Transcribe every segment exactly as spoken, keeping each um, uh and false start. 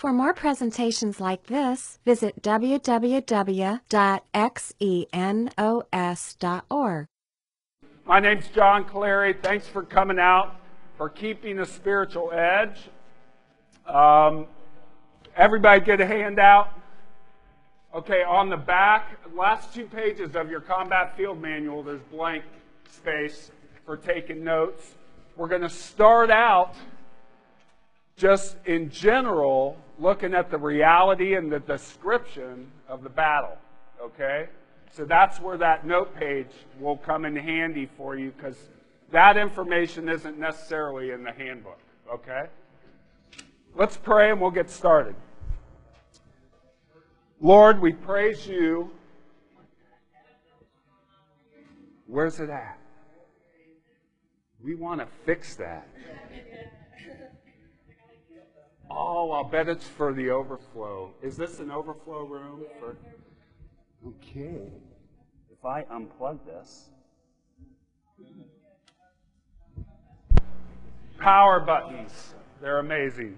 For more presentations like this, visit w w w dot xenos dot org. My name's John Clary. Thanks for coming out, for keeping a spiritual edge. Um, everybody get a handout? Okay, on the back, last two pages of your combat field manual, there's blank space for taking notes. We're going to start out just in general looking at the reality and the description of the battle, okay? So that's where that note page will come in handy for you, because that information isn't necessarily in the handbook, okay? Let's pray and we'll get started. Lord, we praise you. Where's it at? We want to fix that. Oh, I'll bet it's for the overflow. Is this an overflow room? For... Okay. If I unplug this. Power buttons. They're amazing.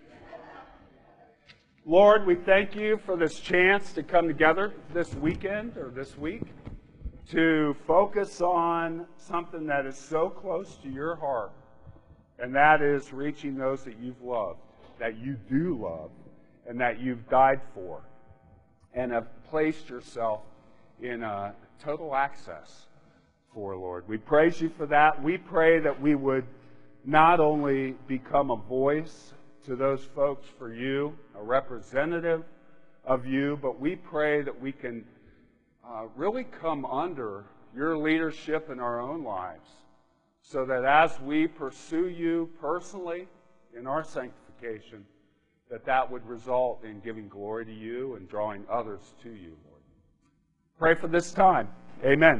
Lord, we thank you for this chance to come together this weekend or this week to focus on something that is so close to your heart, and that is reaching those that you've loved, that you do love, and that you've died for, and have placed yourself in a total access for, Lord. We praise you for that. We pray that we would not only become a voice to those folks for you, a representative of you, but we pray that we can uh, really come under your leadership in our own lives, so that as we pursue you personally in our sanctification, that that would result in giving glory to you and drawing others to you, Lord. Pray for this time. Amen.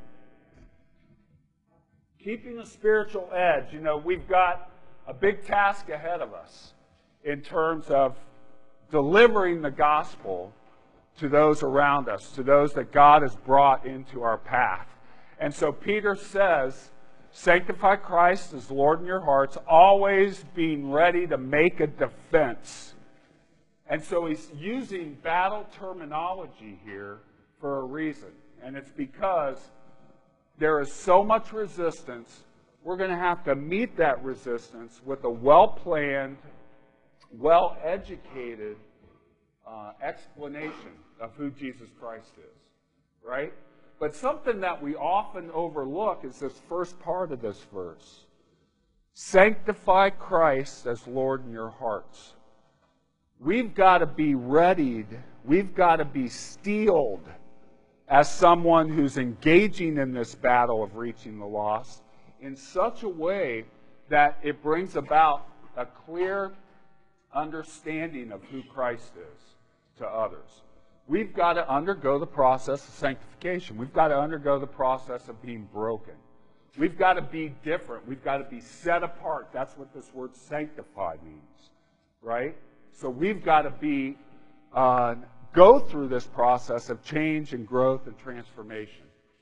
Keeping a spiritual edge. You know, we've got a big task ahead of us in terms of delivering the gospel to those around us, to those that God has brought into our path. And so Peter says, sanctify Christ as Lord in your hearts, always being ready to make a defense. And so he's using battle terminology here for a reason. And it's because there is so much resistance, we're going to have to meet that resistance with a well-planned, well-educated uh, explanation of who Jesus Christ is, right? But something that we often overlook is this first part of this verse. Sanctify Christ as Lord in your hearts. We've got to be readied. We've got to be steeled as someone who's engaging in this battle of reaching the lost in such a way that it brings about a clear understanding of who Christ is to others. We've got to undergo the process of sanctification. We've got to undergo the process of being broken. We've got to be different. We've got to be set apart. That's what this word sanctify means, right? So we've got to be uh, go through this process of change and growth and transformation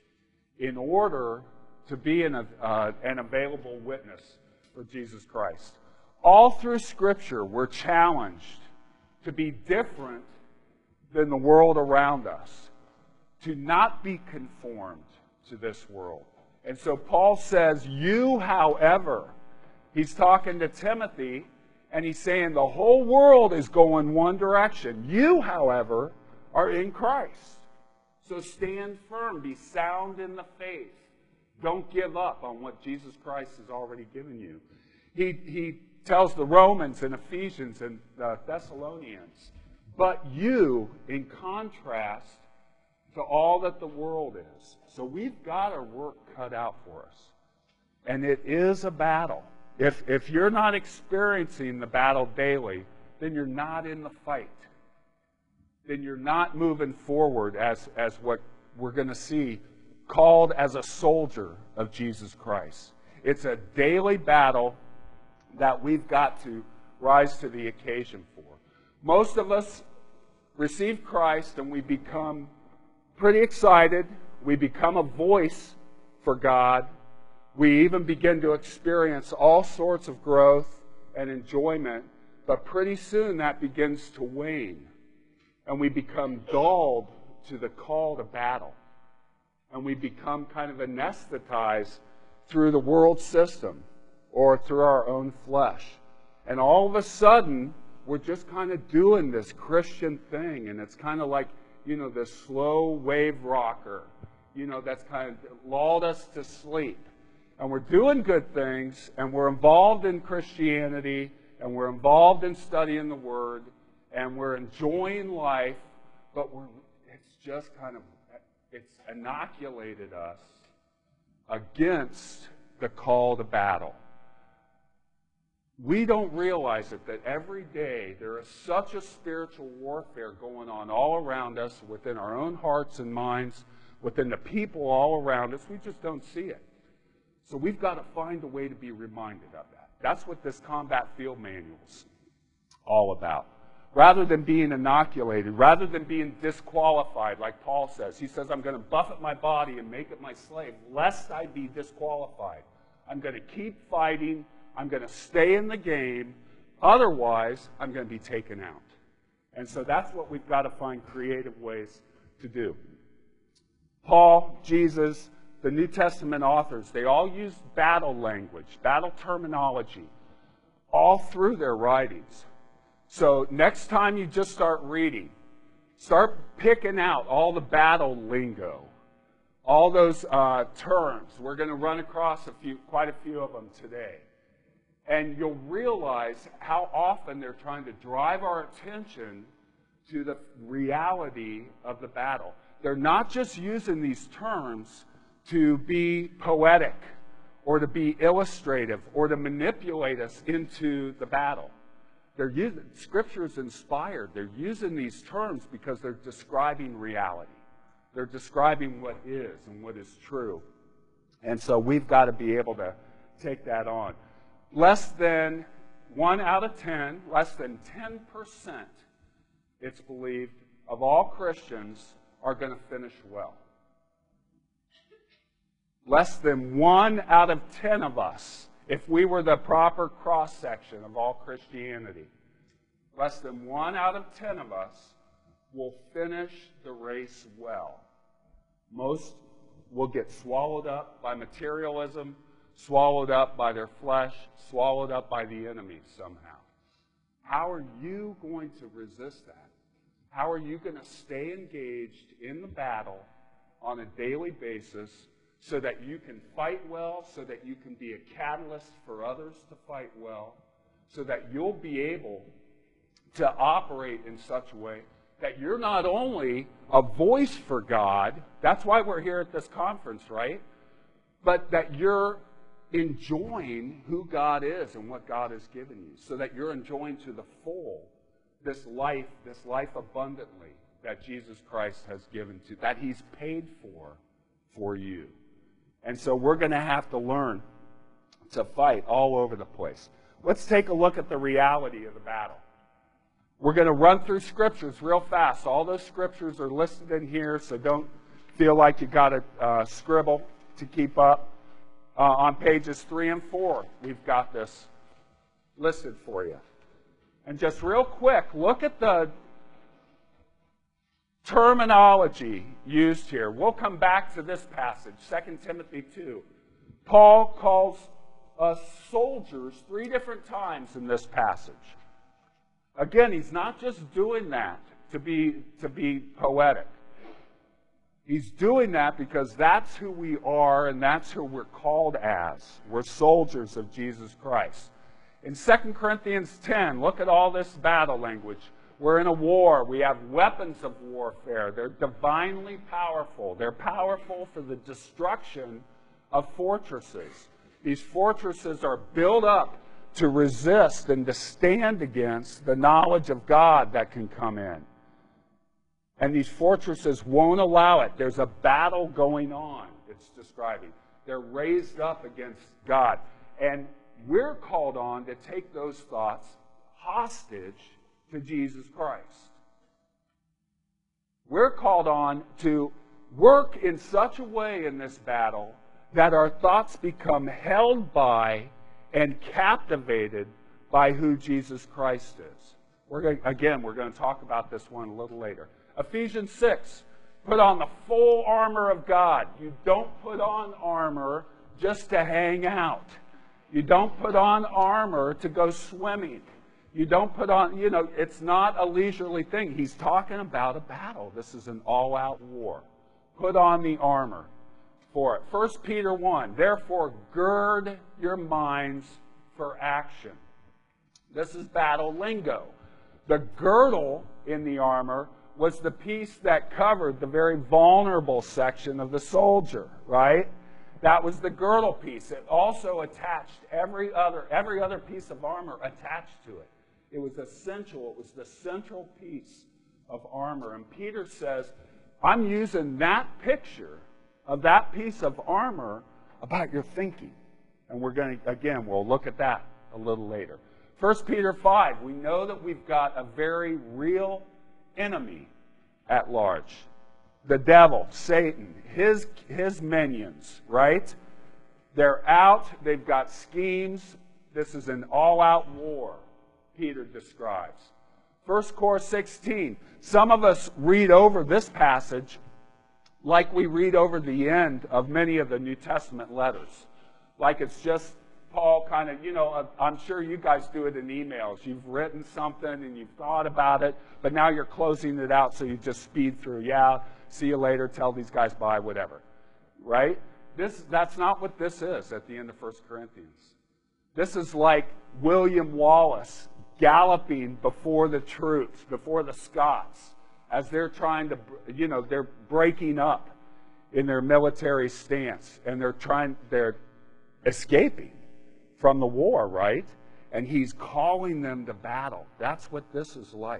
in order to be an, uh, an available witness for Jesus Christ. All through Scripture, we're challenged to be different than the world around us, to not be conformed to this world. And so Paul says, you, however, he's talking to Timothy, and he's saying the whole world is going one direction. You, however, are in Christ. So stand firm, be sound in the faith. Don't give up on what Jesus Christ has already given you. He, he tells the Romans and Ephesians and the Thessalonians, but you, in contrast to all that the world is. So we've got our work cut out for us. And it is a battle. If, if you're not experiencing the battle daily, then you're not in the fight. Then you're not moving forward as, as what we're going to see called as a soldier of Jesus Christ. It's a daily battle that we've got to rise to the occasion for. Most of us receive Christ and we become pretty excited. We become a voice for God. We even begin to experience all sorts of growth and enjoyment But pretty soon that begins to wane, and we become dulled to the call to battle. And we become kind of anesthetized through the world system or through our own flesh. And all of a sudden, we're just kind of doing this Christian thing, and it's kind of like, you know, this slow wave rocker, you know, that's kind of lulled us to sleep. And we're doing good things, and we're involved in Christianity, and we're involved in studying the Word, and we're enjoying life, but we're, it's just kind of, it's inoculated us against the call to battle. We don't realize it, that every day there is such a spiritual warfare going on all around us, within our own hearts and minds, within the people all around us. We just don't see it. So we've got to find a way to be reminded of that. That's what this combat field manual's all about. Rather than being inoculated, rather than being disqualified, like Paul says. He says, I'm going to buffet my body and make it my slave, lest I be disqualified. I'm going to keep fighting. I'm going to stay in the game. Otherwise, I'm going to be taken out. And so that's what we've got to find creative ways to do. Paul, Jesus, the New Testament authors, they all used battle language, battle terminology, all through their writings. So next time you just start reading, start picking out all the battle lingo, all those uh, terms. We're going to run across a few, quite a few of them today. And you'll realize how often they're trying to drive our attention to the reality of the battle. They're not just using these terms to be poetic or to be illustrative or to manipulate us into the battle. They're using, Scripture is inspired. They're using these terms because they're describing reality. They're describing what is and what is true. And so we've got to be able to take that on. Less than one out of ten, less than ten percent, it's believed, of all Christians are going to finish well. Less than one out of ten of us, if we were the proper cross-section of all Christianity, less than one out of ten of us will finish the race well. Most will get swallowed up by materialism, swallowed up by their flesh, swallowed up by the enemy somehow. How are you going to resist that? How are you going to stay engaged in the battle on a daily basis so that you can fight well, so that you can be a catalyst for others to fight well, so that you'll be able to operate in such a way that you're not only a voice for God, that's why we're here at this conference, right? But that you're enjoying who God is and what God has given you, so that you're enjoying to the full this life, this life abundantly that Jesus Christ has given to, that He's paid for for you. And so we're going to have to learn to fight all over the place. Let's take a look at the reality of the battle. We're going to run through scriptures real fast. All those scriptures are listed in here, so don't feel like you got to uh, scribble to keep up. Uh, on pages three and four, we've got this listed for you. And just real quick, look at the terminology used here. We'll come back to this passage, Second Timothy two. Paul calls us soldiers three different times in this passage. Again, he's not just doing that to be, to be poetic. He's doing that because that's who we are and that's who we're called as. We're soldiers of Jesus Christ. In Second Corinthians ten, look at all this battle language. We're in a war. We have weapons of warfare. They're divinely powerful. They're powerful for the destruction of fortresses. These fortresses are built up to resist and to stand against the knowledge of God that can come in. And these fortresses won't allow it. There's a battle going on, it's describing. They're raised up against God. And we're called on to take those thoughts hostage to Jesus Christ. We're called on to work in such a way in this battle that our thoughts become held by and captivated by who Jesus Christ is. We're going, again, we're going to talk about this one a little later. Ephesians six, put on the full armor of God. You don't put on armor just to hang out. You don't put on armor to go swimming. You don't put on, you know, it's not a leisurely thing. He's talking about a battle. This is an all-out war. Put on the armor for it. First Peter one, therefore gird your minds for action. This is battle lingo. The girdle in the armor was the piece that covered the very vulnerable section of the soldier, right? That was the girdle piece. It also attached every other, every other piece of armor attached to it. It was essential. It was the central piece of armor. And Peter says, I'm using that picture of that piece of armor about your thinking. And we're going to, again, we'll look at that a little later. First Peter five, we know that we've got a very real enemy at large. The devil, Satan, his, his minions, right? They're out. They've got schemes. This is an all-out war, Peter describes. First Cor sixteen. Some of us read over this passage like we read over the end of many of the New Testament letters. Like it's just Paul kind of, you know, I'm sure you guys do it in emails. You've written something and you've thought about it, but now you're closing it out, so you just speed through. Yeah, see you later, tell these guys bye, whatever. Right? This, that's not what this is at the end of First Corinthians. This is like William Wallace galloping before the troops, before the Scots, as they're trying to, you know, they're breaking up in their military stance, and they're trying, they're escaping from the war, right? And he's calling them to battle. That's what this is like.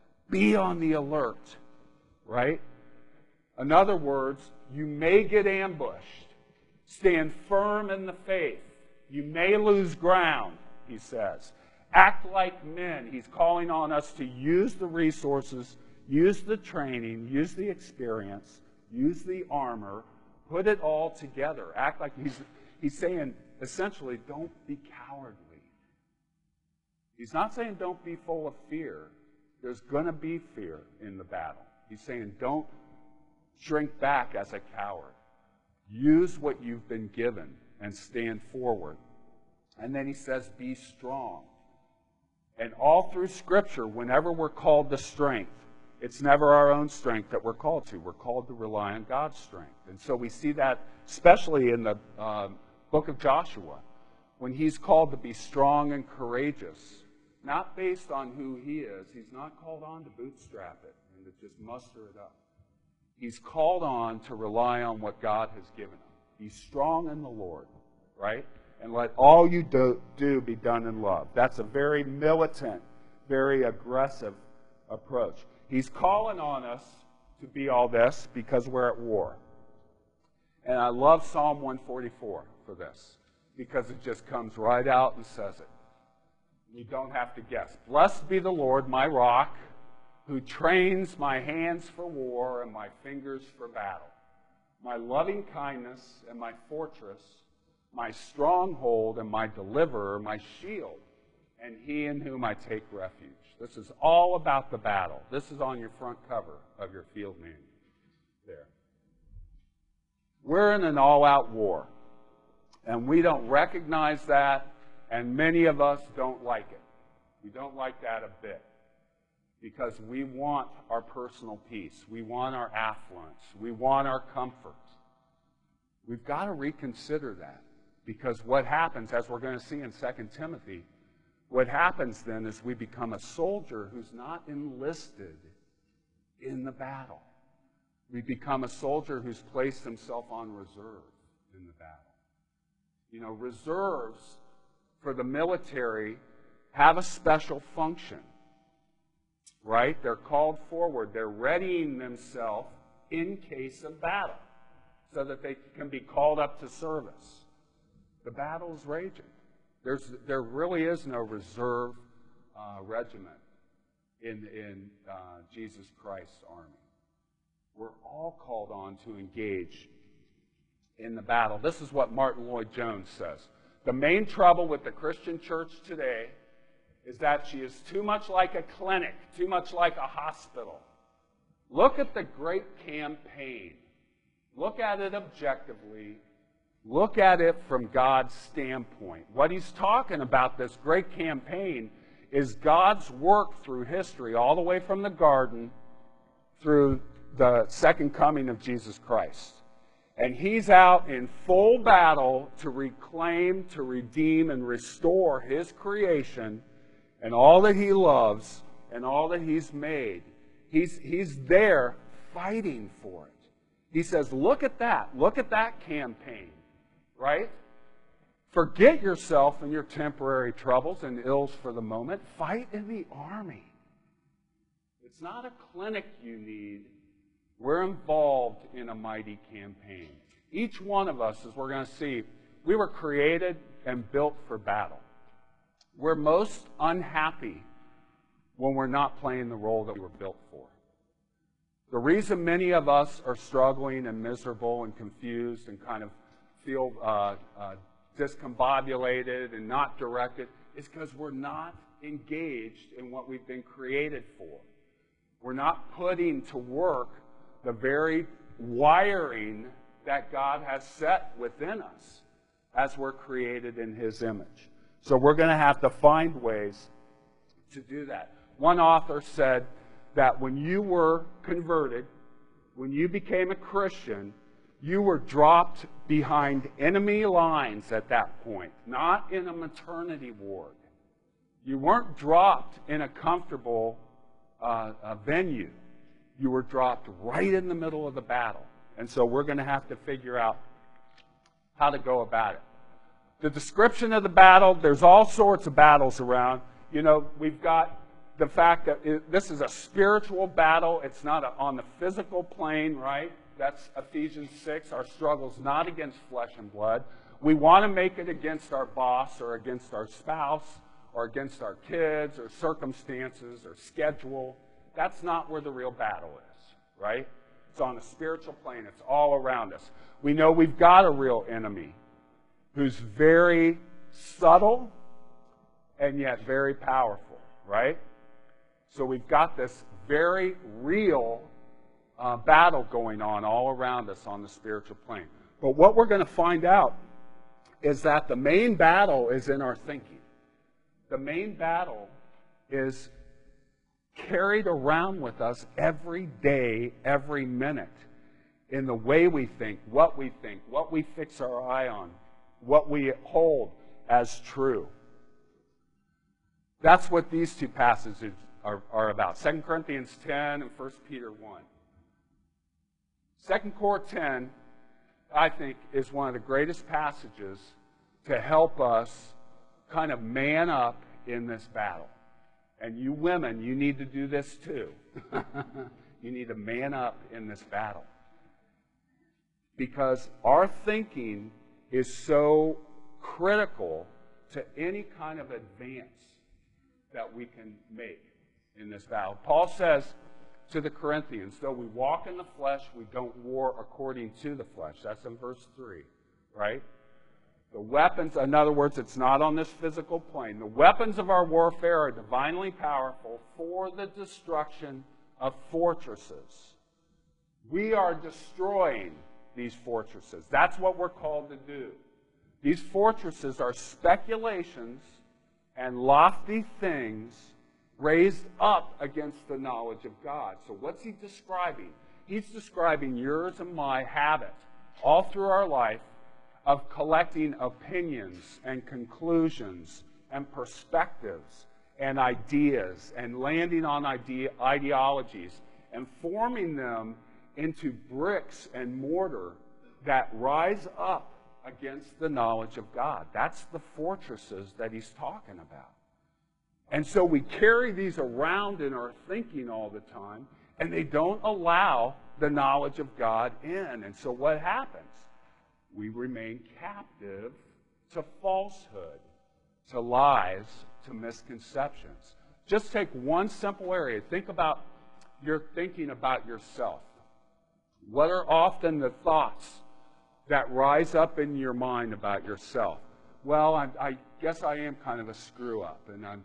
Be on the alert, right? In other words, you may get ambushed. Stand firm in the faith. You may lose ground, he says. Act like men. He's calling on us to use the resources, use the training, use the experience, use the armor, put it all together. Act like he's, he's saying, essentially, don't be cowardly. He's not saying don't be full of fear. There's going to be fear in the battle. He's saying don't shrink back as a coward. Use what you've been given and stand forward. And then he says, be strong. And all through Scripture, whenever we're called to strength, it's never our own strength that we're called to. We're called to rely on God's strength. And so we see that especially in the uh, book of Joshua, when he's called to be strong and courageous, not based on who he is. He's not called on to bootstrap it and to just muster it up. He's called on to rely on what God has given him. Be strong in the Lord, right? And let all you do, do be done in love. That's a very militant, very aggressive approach. He's calling on us to be all this because we're at war. And I love Psalm one forty-four for this, because it just comes right out and says it. You don't have to guess. Blessed be the Lord, my rock, who trains my hands for war and my fingers for battle. My loving kindness and my fortress, my stronghold and my deliverer, my shield, and he in whom I take refuge. This is all about the battle. This is on your front cover of your field manual there. We're in an all-out war, and we don't recognize that, and many of us don't like it. We don't like that a bit, because we want our personal peace. We want our affluence. We want our comfort. We've got to reconsider that, because what happens, as we're going to see in Second Timothy, what happens then is we become a soldier who's not enlisted in the battle. We become a soldier who's placed himself on reserve in the battle. You know, reserves for the military have a special function, right? They're called forward. They're readying themselves in case of battle so that they can be called up to service. The battle is raging. There's, there really is no reserve uh, regiment in, in uh, Jesus Christ's army. We're all called on to engage in the battle. This is what Martin Lloyd-Jones says. The main trouble with the Christian church today is that she is too much like a clinic, too much like a hospital. Look at the great campaign. Look at it objectively. Look at it from God's standpoint. What he's talking about, this great campaign, is God's work through history, all the way from the garden through the second coming of Jesus Christ. And he's out in full battle to reclaim, to redeem, and restore his creation and all that he loves and all that he's made. He's, he's there fighting for it. He says, look at that. Look at that campaign, right? Forget yourself and your temporary troubles and ills for the moment. Fight in the army. It's not a clinic you need. We're involved in a mighty campaign. Each one of us, as we're going to see, we were created and built for battle. We're most unhappy when we're not playing the role that we were built for. The reason many of us are struggling and miserable and confused and kind of feel uh, uh, discombobulated and not directed is because we're not engaged in what we've been created for. We're not putting to work the very wiring that God has set within us as we're created in his image. So we're going to have to find ways to do that. One author said that when you were converted, when you became a Christian, you were dropped behind enemy lines at that point, not in a maternity ward. You weren't dropped in a comfortable uh, a venue. You were dropped right in the middle of the battle. And so we're going to have to figure out how to go about it. The description of the battle, there's all sorts of battles around. You know, we've got the fact that it, this is a spiritual battle. It's not a, on the physical plane, right? That's Ephesians six. Our struggle's not against flesh and blood. We want to make it against our boss or against our spouse or against our kids or circumstances or schedule. That's not where the real battle is, right? It's on the spiritual plane. It's all around us. We know we've got a real enemy who's very subtle and yet very powerful, right? So we've got this very real uh, battle going on all around us on the spiritual plane. But what we're going to find out is that the main battle is in our thinking. The main battle is carried around with us every day, every minute, in the way we think, what we think, what we fix our eye on, what we hold as true. That's what these two passages are, are about. Second Corinthians ten and First Peter one. Second Cor ten, I think, is one of the greatest passages to help us kind of man up in this battle. And you women, you need to do this too. You need to man up in this battle. Because our thinking is so critical to any kind of advance that we can make in this battle. Paul says to the Corinthians, though we walk in the flesh, we don't war according to the flesh. That's in verse three, right? The weapons, in other words, it's not on this physical plane. The weapons of our warfare are divinely powerful for the destruction of fortresses. We are destroying these fortresses. That's what we're called to do. These fortresses are speculations and lofty things raised up against the knowledge of God. So what's he describing? He's describing yours and my habit all through our life of collecting opinions and conclusions and perspectives and ideas and landing on idea, ideologies and forming them into bricks and mortar that rise up against the knowledge of God. That's the fortresses that he's talking about. And so we carry these around in our thinking all the time, and they don't allow the knowledge of God in. And so what happens? We remain captive to falsehood, to lies, to misconceptions. Just take one simple area. Think about your thinking about yourself. What are often the thoughts that rise up in your mind about yourself? Well, I, I guess I am kind of a screw-up, and I'm,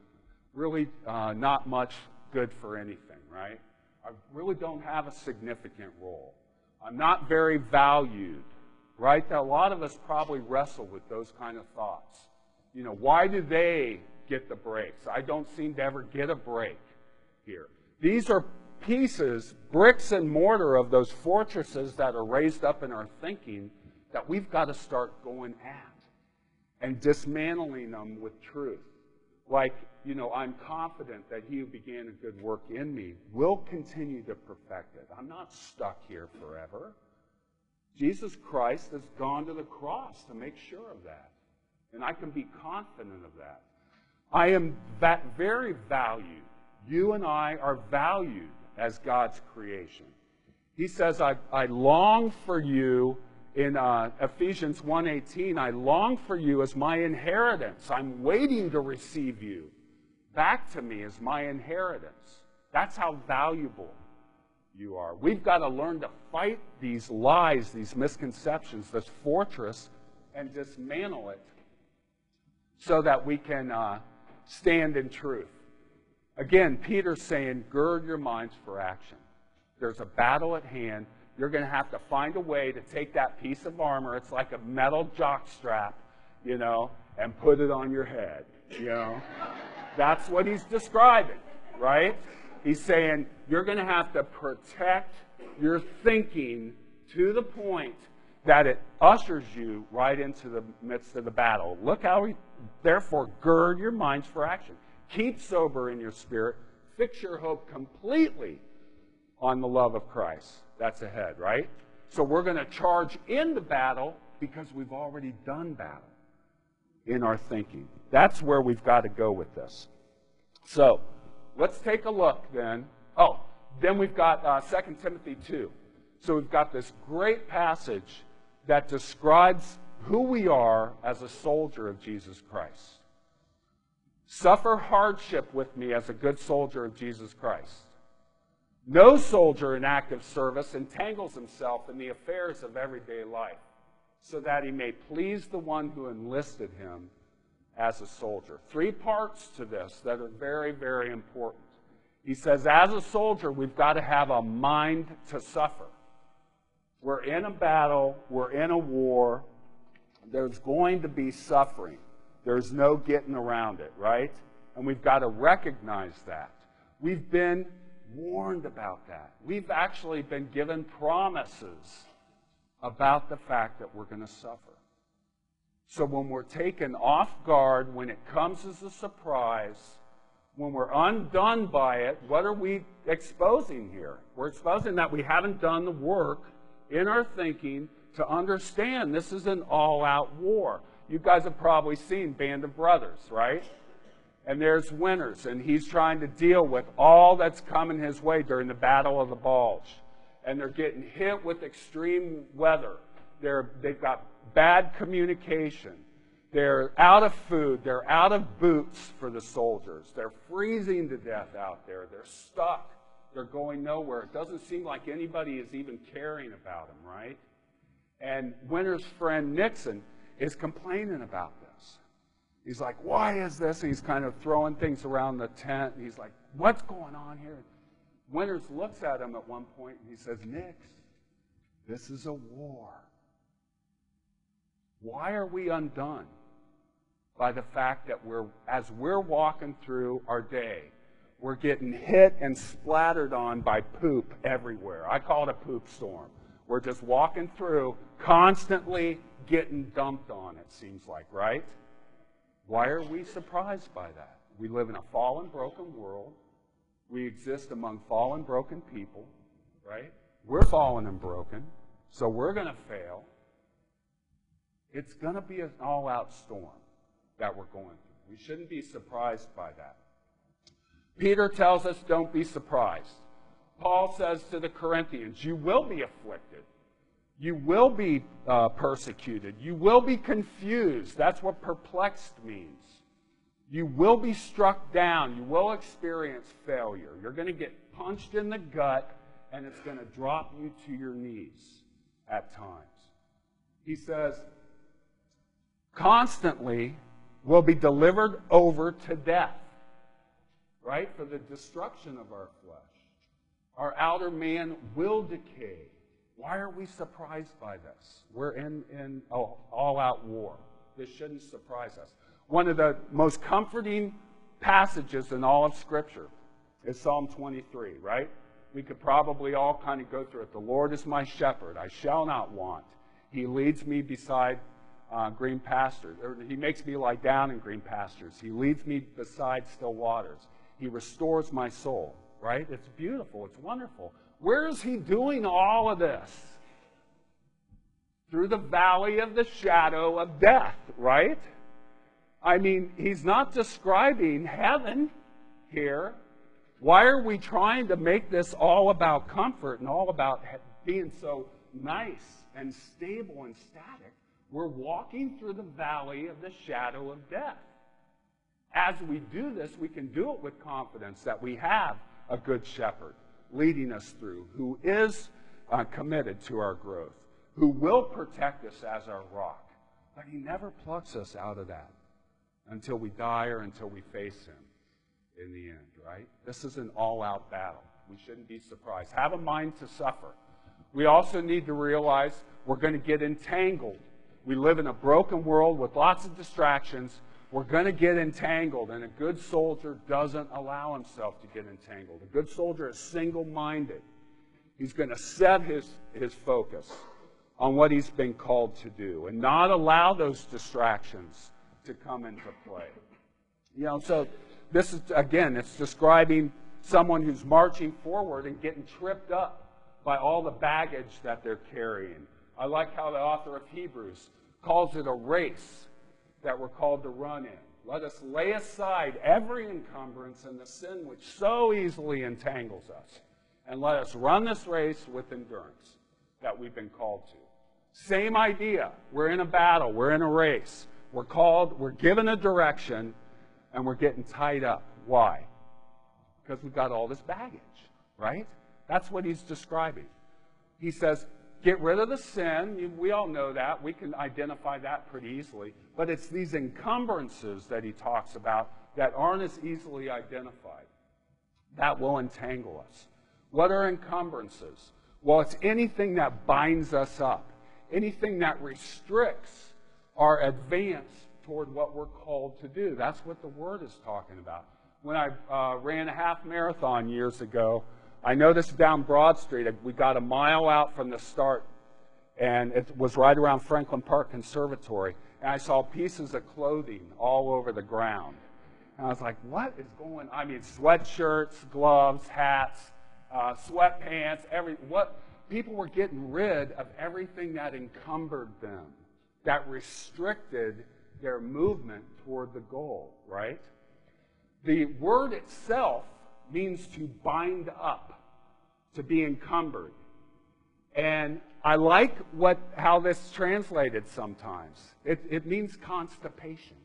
really uh, not much good for anything, right? I really don't have a significant role. I'm not very valued, right? A lot of us probably wrestle with those kind of thoughts. You know, why do they get the breaks? I don't seem to ever get a break here. These are pieces, bricks and mortar of those fortresses that are raised up in our thinking that we've got to start going at and dismantling them with truth. Like, you know, I'm confident that he who began a good work in me will continue to perfect it. I'm not stuck here forever. Jesus Christ has gone to the cross to make sure of that. And I can be confident of that. I am that very valued. You and I are valued as God's creation. He says, I, I long for you in uh, Ephesians one eighteen, I long for you as my inheritance. I'm waiting to receive you back to me as my inheritance. That's how valuable you are. We've got to learn to fight these lies, these misconceptions, this fortress, and dismantle it so that we can uh, stand in truth. Again, Peter's saying, gird your minds for action. There's a battle at hand. You're going to have to find a way to take that piece of armor, it's like a metal jock strap, you know, and put it on your head, you know. That's what he's describing, right? He's saying you're going to have to protect your thinking to the point that it ushers you right into the midst of the battle. Look how he, therefore, gird your minds for action. Keep sober in your spirit. Fix your hope completely on the love of Christ. That's ahead, right? So we're going to charge into battle because we've already done battle in our thinking. That's where we've got to go with this. So let's take a look then. Oh, then we've got uh, Second Timothy two. So we've got this great passage that describes who we are as a soldier of Jesus Christ. Suffer hardship with me as a good soldier of Jesus Christ. No soldier in active service entangles himself in the affairs of everyday life, so that he may please the one who enlisted him as a soldier. Three parts to this that are very, very important. He says, as a soldier, we've got to have a mind to suffer. We're in a battle. We're in a war. There's going to be suffering. There's no getting around it, right? And we've got to recognize that. We've been warned about that. We've actually been given promises about the fact that we're going to suffer. So when we're taken off guard, when it comes as a surprise, when we're undone by it, what are we exposing here? We're exposing that we haven't done the work in our thinking to understand this is an all-out war. You guys have probably seen Band of Brothers, right? And there's Winters, and he's trying to deal with all that's coming his way during the Battle of the Bulge. And they're getting hit with extreme weather. They're, they've got bad communication. They're out of food. They're out of boots for the soldiers. They're freezing to death out there. They're stuck. They're going nowhere. It doesn't seem like anybody is even caring about them, right? And Winters' friend Nixon is complaining about this. He's like, why is this? And he's kind of throwing things around the tent. And he's like, what's going on here? Winters looks at him at one point and he says, Nix, this is a war. Why are we undone by the fact that we're, as we're walking through our day, we're getting hit and splattered on by poop everywhere. I call it a poop storm. We're just walking through, constantly getting dumped on, it seems like, right? Why are we surprised by that? We live in a fallen, broken world. We exist among fallen, broken people, right? We're fallen and broken, so we're going to fail. It's going to be an all-out storm that we're going through. We shouldn't be surprised by that. Peter tells us, don't be surprised. Paul says to the Corinthians, you will be afflicted. You will be uh, persecuted. You will be confused. That's what perplexed means. You will be struck down. You will experience failure. You're going to get punched in the gut, and it's going to drop you to your knees at times. He says, constantly will be delivered over to death. right? For the destruction of our flesh. Our outer man will decay. Why are we surprised by this? We're in, in oh, all-out war. This shouldn't surprise us. One of the most comforting passages in all of Scripture is Psalm twenty-three, right? We could probably all kind of go through it. The Lord is my shepherd. I shall not want. He leads me beside uh, green pastures. Or he makes me lie down in green pastures. He leads me beside still waters. He restores my soul, right? It's beautiful. It's wonderful. Where is he doing all of this? Through the valley of the shadow of death, right? I mean, he's not describing heaven here. Why are we trying to make this all about comfort and all about being so nice and stable and static? We're walking through the valley of the shadow of death. As we do this, we can do it with confidence that we have a good shepherd leading us through, who is uh, committed to our growth, who will protect us as our rock. But he never plucks us out of that until we die or until we face him in the end, right? This is an all-out battle. We shouldn't be surprised. Have a mind to suffer. We also need to realize we're going to get entangled. We live in a broken world with lots of distractions. We're going to get entangled, and a good soldier doesn't allow himself to get entangled. A good soldier is single-minded. He's going to set his, his focus on what he's been called to do and not allow those distractions to come into play. You know, so this is, again, it's describing someone who's marching forward and getting tripped up by all the baggage that they're carrying. I like how the author of Hebrews calls it a race that we're called to run in. Let us lay aside every encumbrance and the sin which so easily entangles us, and let us run this race with endurance that we've been called to. Same idea. We're in a battle. We're in a race. We're called, we're given a direction, and we're getting tied up. Why? Because we've got all this baggage, right? That's what he's describing. He says, get rid of the sin. We all know that. We can identify that pretty easily. But it's these encumbrances that he talks about that aren't as easily identified. That will entangle us. What are encumbrances? Well, it's anything that binds us up, anything that restricts our advance toward what we're called to do. That's what the Word is talking about. When I uh, ran a half marathon years ago, I noticed down Broad Street, we got a mile out from the start, and it was right around Franklin Park Conservatory, and I saw pieces of clothing all over the ground. And I was like, what is going on? I mean, sweatshirts, gloves, hats, uh, sweatpants, every, what? People were getting rid of everything that encumbered them, that restricted their movement toward the goal, right? The word itself means to bind up, to be encumbered. And I like what how this is translated sometimes. It, it means constipation.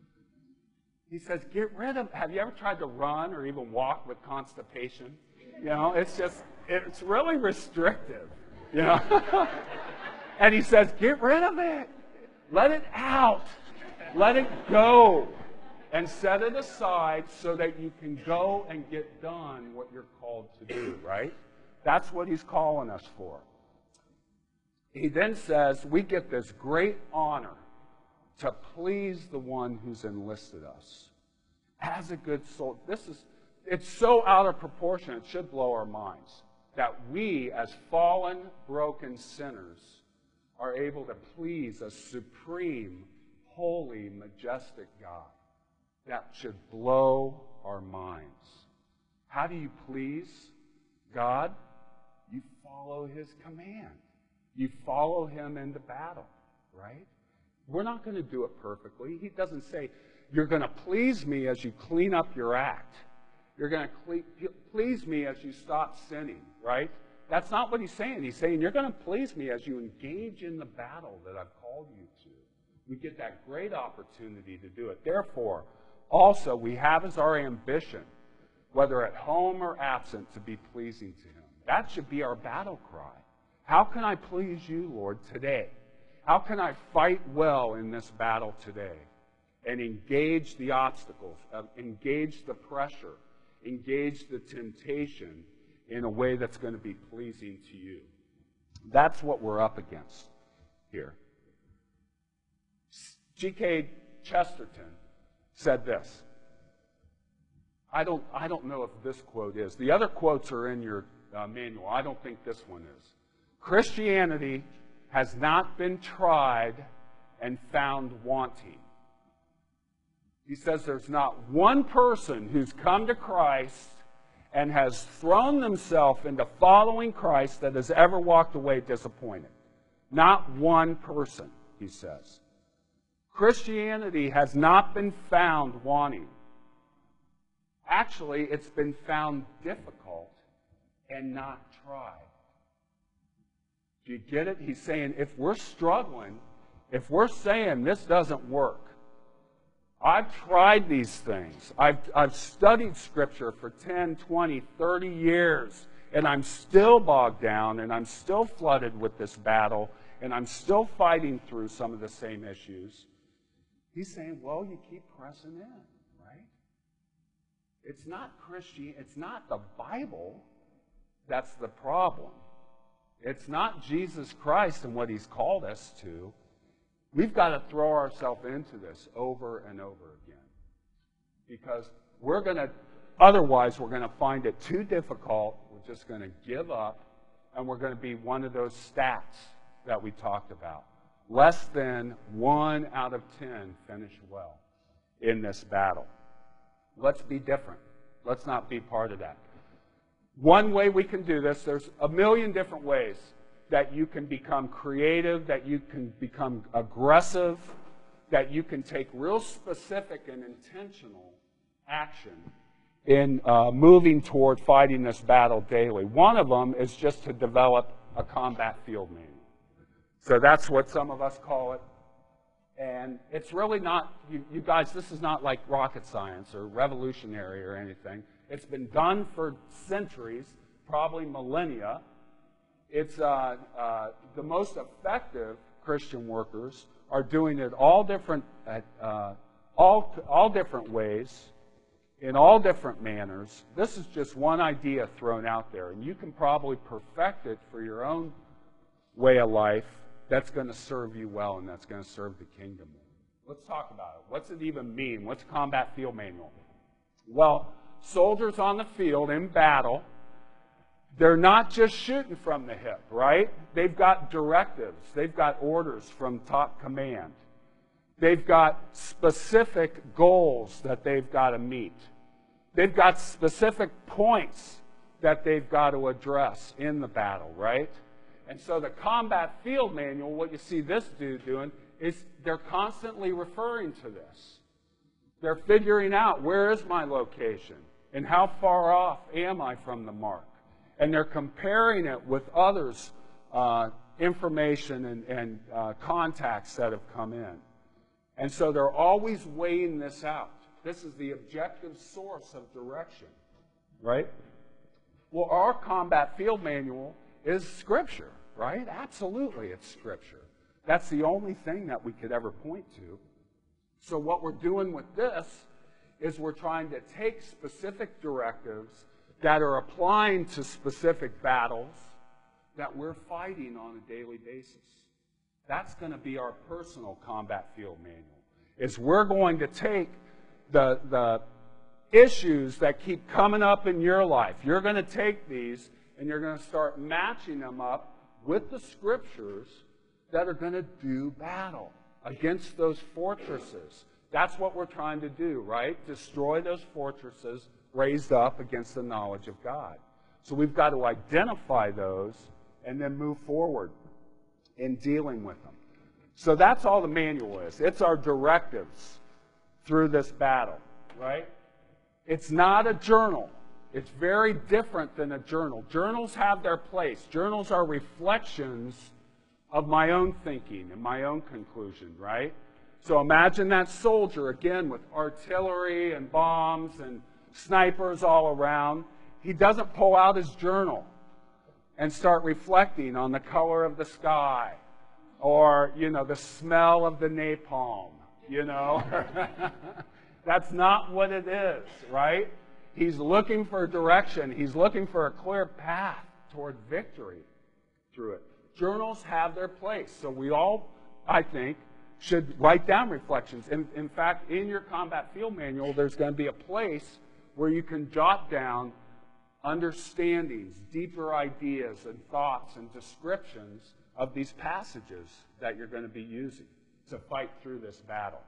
He says, get rid of, have you ever tried to run or even walk with constipation? You know, it's just, it's really restrictive, you know. And he says, get rid of it. Let it out. Let it go. And set it aside so that you can go and get done what you're called to do, right? That's what he's calling us for. He then says, we get this great honor to please the one who's enlisted us. As a good soul, this is, it's so out of proportion, it should blow our minds, that we, as fallen, broken sinners, are able to please a supreme, holy, majestic God. That should blow our minds. How do you please God? You follow his command. You follow him into battle, right? We're not going to do it perfectly. He doesn't say, you're going to please me as you clean up your act. You're going to please me as you stop sinning, right? That's not what he's saying. He's saying, you're going to please me as you engage in the battle that I've called you to. We get that great opportunity to do it. Therefore, also, we have as our ambition, whether at home or absent, to be pleasing to him. That should be our battle cry. How can I please you, Lord, today? How can I fight well in this battle today and engage the obstacles, uh, engage the pressure, engage the temptation in a way that's going to be pleasing to you. That's what we're up against here. G K Chesterton said this. I don't, I don't know if this quote is. The other quotes are in your uh, manual. I don't think this one is. Christianity has not been tried and found wanting. He says there's not one person who's come to Christ and has thrown themselves into following Christ that has ever walked away disappointed. Not one person, he says. Christianity has not been found wanting. Actually, it's been found difficult and not tried. Do you get it? He's saying if we're struggling, if we're saying this doesn't work, I've tried these things. I've, I've studied Scripture for ten, twenty, thirty years, and I'm still bogged down, and I'm still flooded with this battle, and I'm still fighting through some of the same issues. He's saying, well, you keep pressing in, right? It's not Christian, it's not the Bible that's the problem. It's not Jesus Christ and what he's called us to. We've got to throw ourselves into this over and over again. Because we're going to, otherwise we're going to find it too difficult. We're just going to give up. And we're going to be one of those stats that we talked about. Less than one out of ten finish well in this battle. Let's be different. Let's not be part of that. One way we can do this, there's a million different ways that you can become creative, that you can become aggressive, that you can take real specific and intentional action in uh, moving toward fighting this battle daily. One of them is just to develop a combat field manual. So that's what some of us call it. And it's really not, you, you guys, this is not like rocket science or revolutionary or anything. It's been done for centuries, probably millennia. It's uh, uh, the most effective Christian workers are doing it all different, uh, all all different ways, in all different manners. This is just one idea thrown out there, and you can probably perfect it for your own way of life. That's going to serve you well, and that's going to serve the kingdom. Let's talk about it. What's it even mean? What's combat field manual? Well, soldiers on the field in battle. They're not just shooting from the hip, right? They've got directives. They've got orders from top command. They've got specific goals that they've got to meet. They've got specific points that they've got to address in the battle, right? And so the combat field manual, what you see this dude doing, is they're constantly referring to this. They're figuring out, where is my location? And how far off am I from the mark? And they're comparing it with others' uh, information and, and uh, contacts that have come in. And so they're always weighing this out. This is the objective source of direction, right? Well, our combat field manual is Scripture, right? Absolutely, it's Scripture. That's the only thing that we could ever point to. So what we're doing with this is we're trying to take specific directives that are applying to specific battles that we're fighting on a daily basis. That's going to be our personal combat field manual. Is we're going to take the, the issues that keep coming up in your life. You're going to take these and you're going to start matching them up with the Scriptures that are going to do battle against those fortresses. That's what we're trying to do, right? Destroy those fortresses raised up against the knowledge of God. So we've got to identify those and then move forward in dealing with them. So that's all the manual is. It's our directives through this battle, right? It's not a journal. It's very different than a journal. Journals have their place. Journals are reflections of my own thinking and my own conclusion, right? So imagine that soldier, again, with artillery and bombs and snipers all around. He doesn't pull out his journal and start reflecting on the color of the sky or, you know, the smell of the napalm, you know. That's not what it is, right? He's looking for direction. He's looking for a clear path toward victory through it. Journals have their place. So we all, I think, should write down reflections. In, in fact, in your combat field manual, there's going to be a place where you can jot down understandings, deeper ideas and thoughts and descriptions of these passages that you're going to be using to fight through this battle.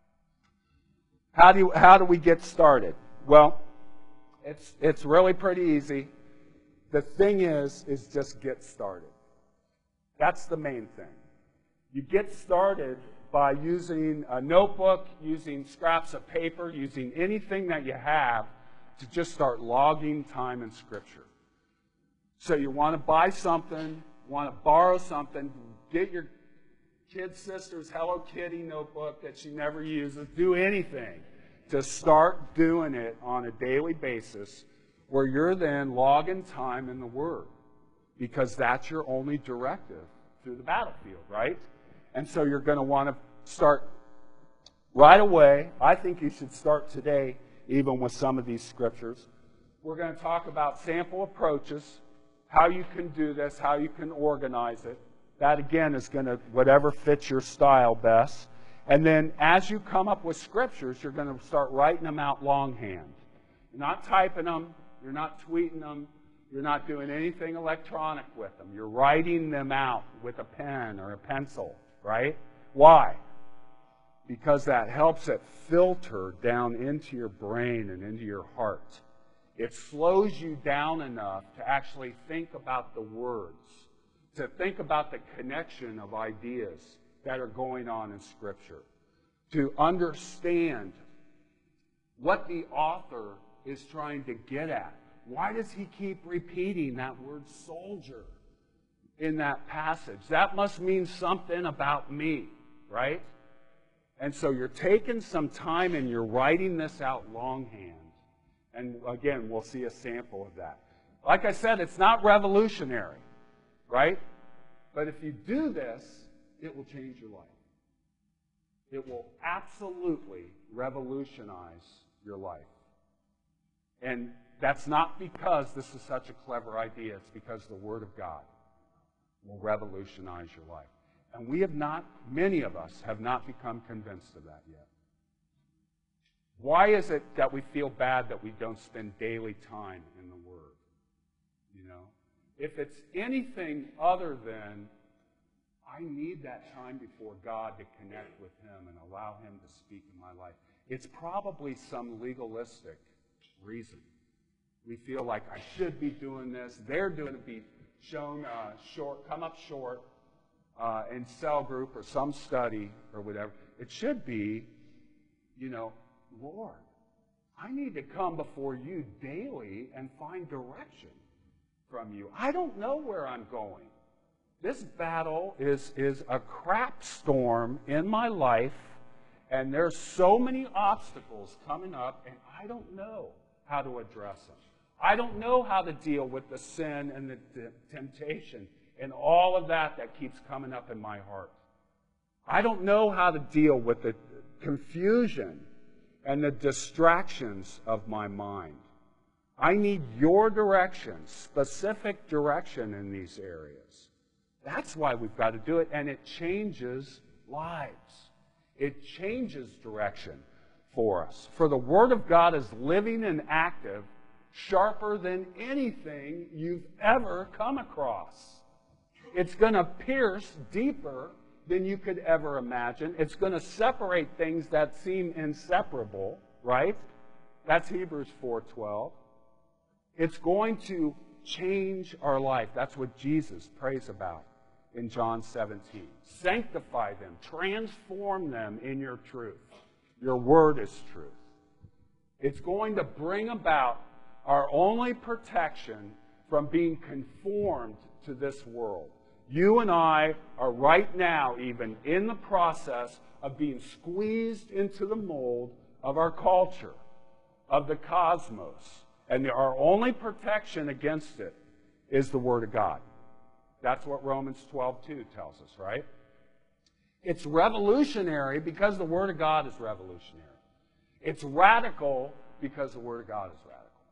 How do you, how do we get started? Well, it's it's really pretty easy. The thing is, is just get started. That's the main thing. You get started by using a notebook, using scraps of paper, using anything that you have to just start logging time in Scripture. So you want to buy something, want to borrow something, get your kid sister's Hello Kitty notebook that she never uses, do anything to start doing it on a daily basis where you're then logging time in the Word, because that's your only directive through the battlefield, right? And so you're going to want to start right away. I think you should start today, even with some of these scriptures. We're going to talk about sample approaches, how you can do this, how you can organize it. That, again, is going to, whatever fits your style best. And then as you come up with scriptures, you're going to start writing them out longhand. You're not typing them. You're not tweeting them. You're not doing anything electronic with them. You're writing them out with a pen or a pencil, right? Why? Because that helps it filter down into your brain and into your heart. It slows you down enough to actually think about the words, to think about the connection of ideas that are going on in Scripture, to understand what the author is trying to get at. Why does he keep repeating that word soldier in that passage? That must mean something about me, right? And so you're taking some time and you're writing this out longhand. And again, we'll see a sample of that. Like I said, it's not revolutionary, right? But if you do this, it will change your life. It will absolutely revolutionize your life. And that's not because this is such a clever idea. It's because the Word of God will revolutionize your life. And we have not, many of us have not become convinced of that yet. Why is it that we feel bad that we don't spend daily time in the Word? You know, if it's anything other than I need that time before God to connect with Him and allow Him to speak in my life, it's probably some legalistic reason. We feel like I should be doing this. They're doing to be shown uh, short, come up short uh, in cell group or some study or whatever. It should be, you know, Lord, I need to come before you daily and find direction from you. I don't know where I'm going. This battle is, is a crap storm in my life, and there's so many obstacles coming up, and I don't know how to address them. I don't know how to deal with the sin and the, the temptation and all of that that keeps coming up in my heart. I don't know how to deal with the confusion and the distractions of my mind. I need your direction, specific direction in these areas. That's why we've got to do it, and it changes lives. It changes direction for us. For the Word of God is living and active, sharper than anything you've ever come across. It's going to pierce deeper than you could ever imagine. It's going to separate things that seem inseparable, right? That's Hebrews four twelve. It's going to change our life. That's what Jesus prays about in John seventeen. Sanctify them, transform them in your truth. Your word is truth. It's going to bring about our only protection from being conformed to this world. You and I are right now even in the process of being squeezed into the mold of our culture, of the cosmos. And our only protection against it is the Word of God. That's what Romans twelve two tells us, right? It's revolutionary because the Word of God is revolutionary. It's radical because the Word of God is radical.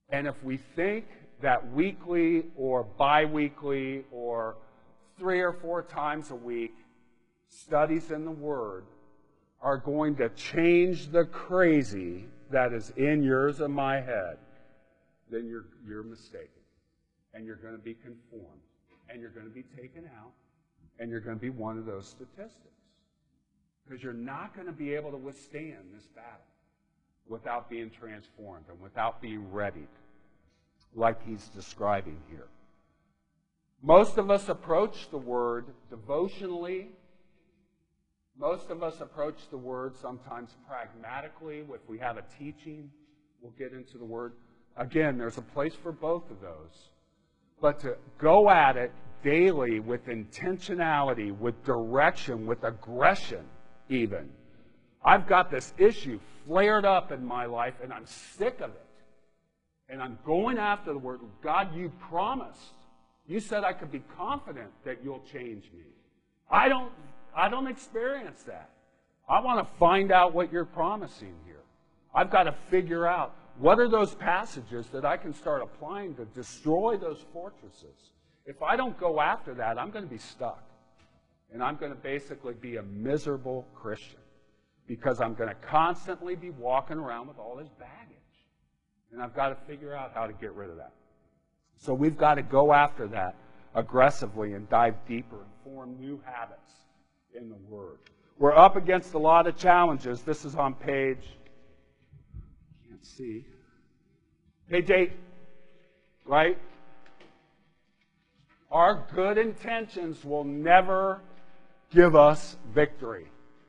And if we think that weekly or bi-weekly or three or four times a week studies in the Word are going to change the crazy that is in yours and my head, then you're, you're mistaken. And you're going to be conformed. And you're going to be taken out. And you're going to be one of those statistics. Because you're not going to be able to withstand this battle without being transformed and without being readied, like he's describing here. Most of us approach the Word devotionally. Most of us approach the Word sometimes pragmatically. If we have a teaching, we'll get into the Word. Again, there's a place for both of those. But to go at it daily with intentionality, with direction, with aggression even. I've got this issue flared up in my life, and I'm sick of it. And I'm going after the Word. God, you promised. You said I could be confident that you'll change me. I don't, I don't experience that. I want to find out what you're promising here. I've got to figure out what are those passages that I can start applying to destroy those fortresses. If I don't go after that, I'm going to be stuck. And I'm going to basically be a miserable Christian because I'm going to constantly be walking around with all this baggage. And I've got to figure out how to get rid of that. So we've got to go after that aggressively and dive deeper and form new habits in the Word. We're up against a lot of challenges. This is on page, can't see, page eight, right? Our good intentions will never give us victory.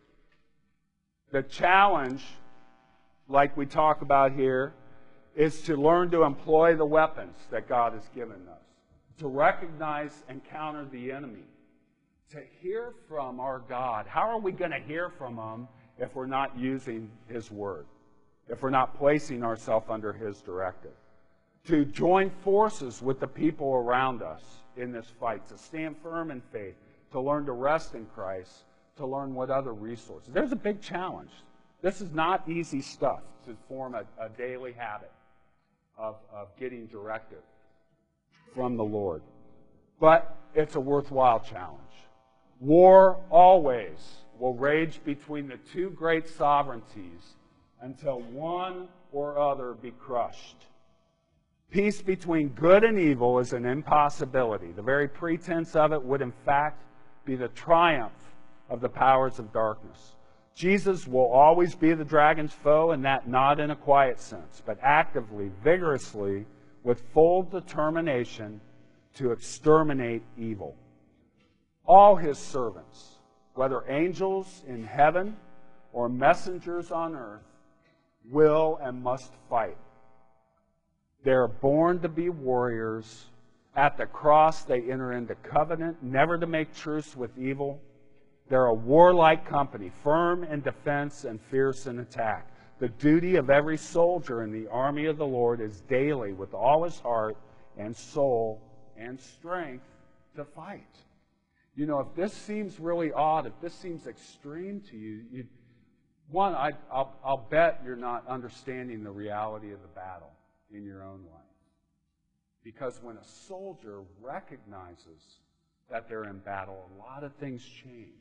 The challenge, like we talk about here, is to learn to employ the weapons that God has given us, to recognize and counter the enemy, to hear from our God. How are we going to hear from Him if we're not using His Word, if we're not placing ourselves under His directive? To join forces with the people around us in this fight, to stand firm in faith, to learn to rest in Christ, to learn what other resources. There's a big challenge. This is not easy stuff to form a, a daily habit of, of getting directive from the Lord. But it's a worthwhile challenge. War always will rage between the two great sovereignties until one or other be crushed. Peace between good and evil is an impossibility. The very pretense of it would in fact be the triumph of the powers of darkness. Jesus will always be the dragon's foe, and that not in a quiet sense, but actively, vigorously, with full determination to exterminate evil. All His servants, whether angels in heaven or messengers on earth, will and must fight. They're born to be warriors. At the cross, they enter into covenant, never to make truce with evil. They're a warlike company, firm in defense and fierce in attack. The duty of every soldier in the army of the Lord is daily, with all his heart and soul and strength, to fight. You know, if this seems really odd, if this seems extreme to you, you one, I, I'll, I'll bet you're not understanding the reality of the battle in your own life. Because when a soldier recognizes that they're in battle, a lot of things change.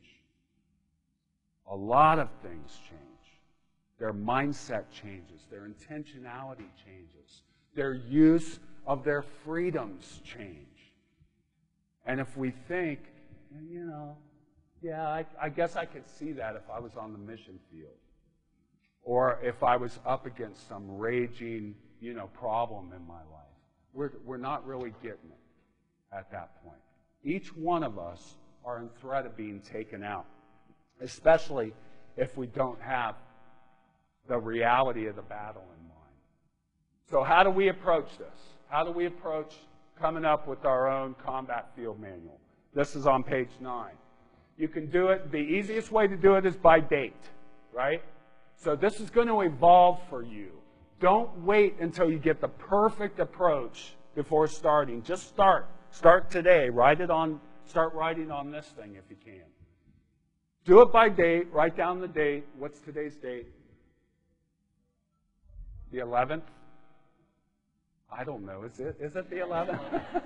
A lot of things change. Their mindset changes. Their intentionality changes. Their use of their freedoms change. And if we think, you know, yeah, I, I guess I could see that if I was on the mission field. Or if I was up against some raging, you know, problem in my life. We're, we're not really getting it at that point. Each one of us are in threat of being taken out, especially if we don't have the reality of the battle in mind. So how do we approach this? How do we approach coming up with our own combat field manual? This is on page nine. You can do it, the easiest way to do it is by date, right? So this is going to evolve for you. Don't wait until you get the perfect approach before starting. Just start. Start today. Write it on, start writing on this thing if you can. Do it by date. Write down the date. What's today's date? The eleventh? I don't know. Is it, is it the eleventh?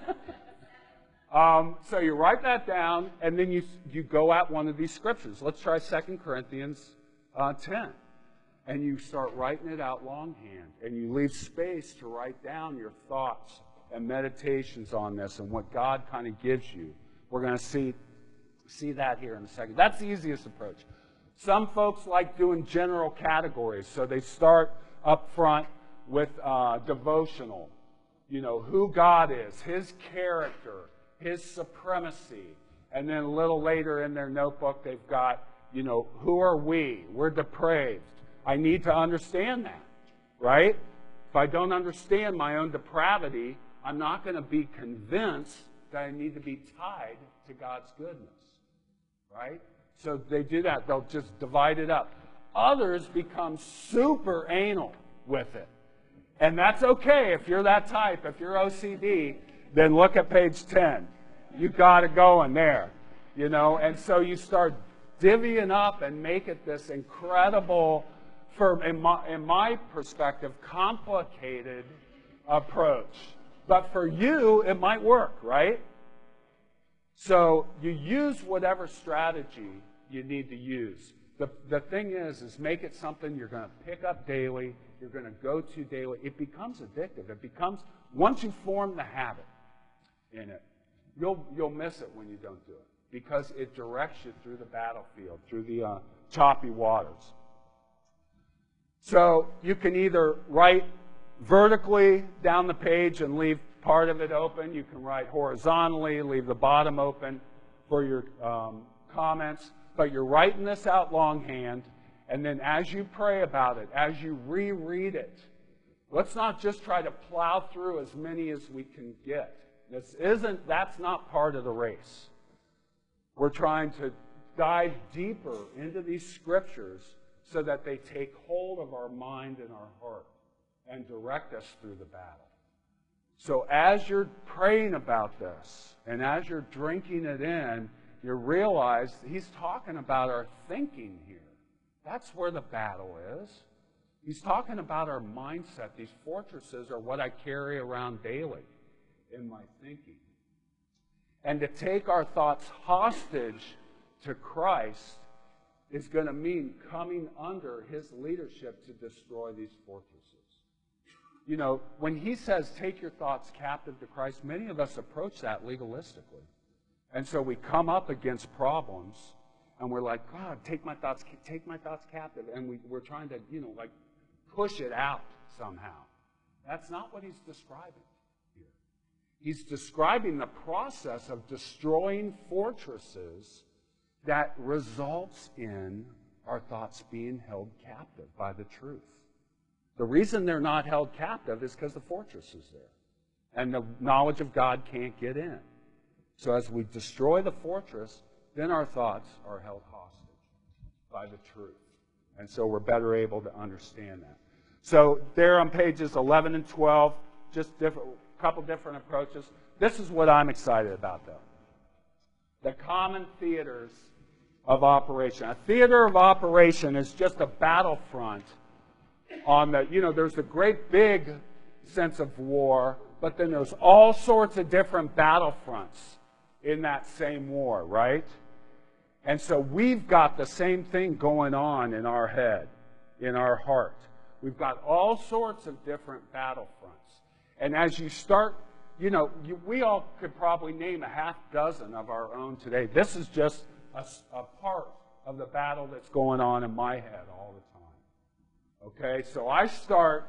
um, so you write that down, and then you, you go at one of these scriptures. Let's try Second Corinthians uh, ten. And you start writing it out longhand, and you leave space to write down your thoughts and meditations on this and what God kind of gives you. We're going to see, see that here in a second. That's the easiest approach. Some folks like doing general categories, so they start up front with uh, devotional, you know, who God is, His character, His supremacy, and then a little later in their notebook they've got, you know, who are we? We're depraved. I need to understand that, right? If I don't understand my own depravity, I'm not going to be convinced that I need to be tied to God's goodness, right? So they do that. They'll just divide it up. Others become super anal with it. And that's okay if you're that type. If you're O C D, then look at page ten. You got it going there, you know? And so you start divvying up and make it this incredible, for in my, in my perspective, complicated approach. But for you, it might work, right? So you use whatever strategy you need to use. The, the thing is, is make it something you're going to pick up daily, you're going to go to daily. It becomes addictive. It becomes, once you form the habit in it, you'll, you'll miss it when you don't do it, because it directs you through the battlefield, through the uh, choppy waters. So you can either write vertically down the page and leave part of it open. You can write horizontally, leave the bottom open for your um, comments. But you're writing this out longhand, and then as you pray about it, as you reread it, let's not just try to plow through as many as we can get. This isn't, that's not part of the race. We're trying to dive deeper into these scriptures so that they take hold of our mind and our heart and direct us through the battle. So as you're praying about this, and as you're drinking it in, you realize he's talking about our thinking here. That's where the battle is. He's talking about our mindset. These fortresses are what I carry around daily in my thinking. And to take our thoughts hostage to Christ is going to mean coming under His leadership to destroy these fortresses. You know, when He says, take your thoughts captive to Christ, many of us approach that legalistically. And so we come up against problems, and we're like, God, take my thoughts, take my thoughts captive. And we, we're trying to, you know, like push it out somehow. That's not what He's describing here. He's describing the process of destroying fortresses that results in our thoughts being held captive by the truth. The reason they're not held captive is because the fortress is there, and the knowledge of God can't get in. So as we destroy the fortress, then our thoughts are held hostage by the truth. And so we're better able to understand that. So there on pages eleven and twelve, just a couple different approaches. This is what I'm excited about, though. The common theaters of operation. A theater of operation is just a battlefront on the, you know, there's a great big sense of war, but then there's all sorts of different battlefronts in that same war, right? And so we've got the same thing going on in our head, in our heart. We've got all sorts of different battlefronts. And as you start, you know, you, we all could probably name a half dozen of our own today. This is just a, a part of the battle that's going on in my head all the time. Okay, so I start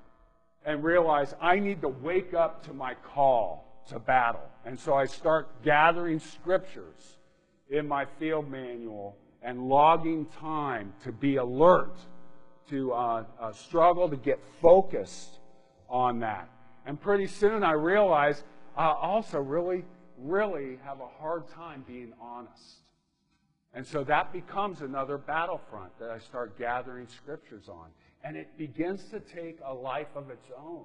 and realize I need to wake up to my call to battle. And so I start gathering scriptures in my field manual and logging time to be alert, to uh, uh, struggle to get focused on that. And pretty soon I realize I also really, really have a hard time being honest. And so that becomes another battlefront that I start gathering scriptures on. And it begins to take a life of its own.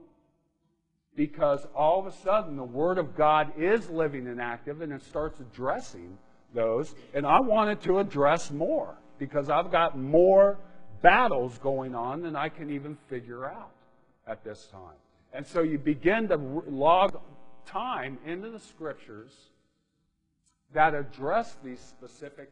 Because all of a sudden the Word of God is living and active, and it starts addressing those. And I wanted to address more because I've got more battles going on than I can even figure out at this time. And so you begin to log time into the Scriptures that address these specific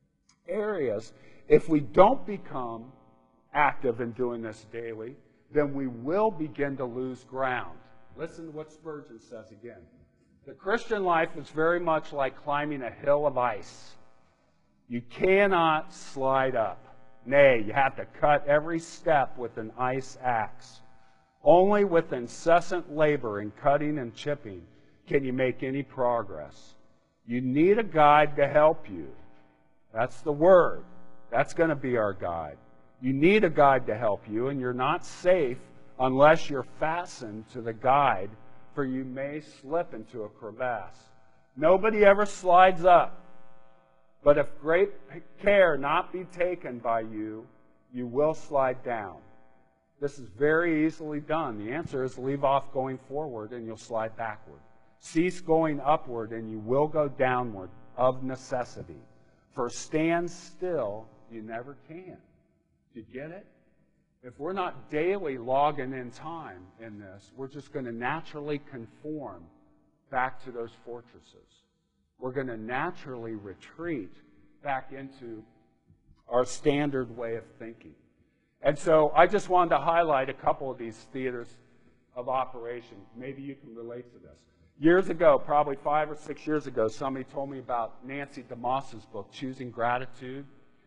areas. If we don't become active in doing this daily, then we will begin to lose ground. Listen to what Spurgeon says again. The Christian life is very much like climbing a hill of ice. You cannot slide up. Nay, you have to cut every step with an ice axe. Only with incessant labor in cutting and chipping can you make any progress. You need a guide to help you. That's the Word. That's going to be our guide. You need a guide to help you, and you're not safe unless you're fastened to the guide, for you may slip into a crevasse. Nobody ever slides up, but if great care not be taken by you, you will slide down. This is very easily done. The answer is leave off going forward, and you'll slide backward. Cease going upward, and you will go downward of necessity. For stand still, you never can. Do you get it? If we're not daily logging in time in this, we're just going to naturally conform back to those fortresses. We're going to naturally retreat back into our standard way of thinking. And so I just wanted to highlight a couple of these theaters of operation. Maybe you can relate to this. Years ago, probably five or six years ago, somebody told me about Nancy DeMoss's book, Choosing Gratitude.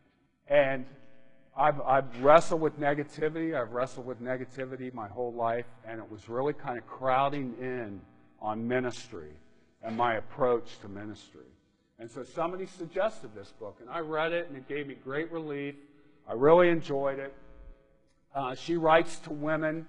And I've, I've wrestled with negativity. I've wrestled with negativity my whole life, and it was really kind of crowding in on ministry and my approach to ministry. And so somebody suggested this book, and I read it, and it gave me great relief. I really enjoyed it. Uh, she writes to women.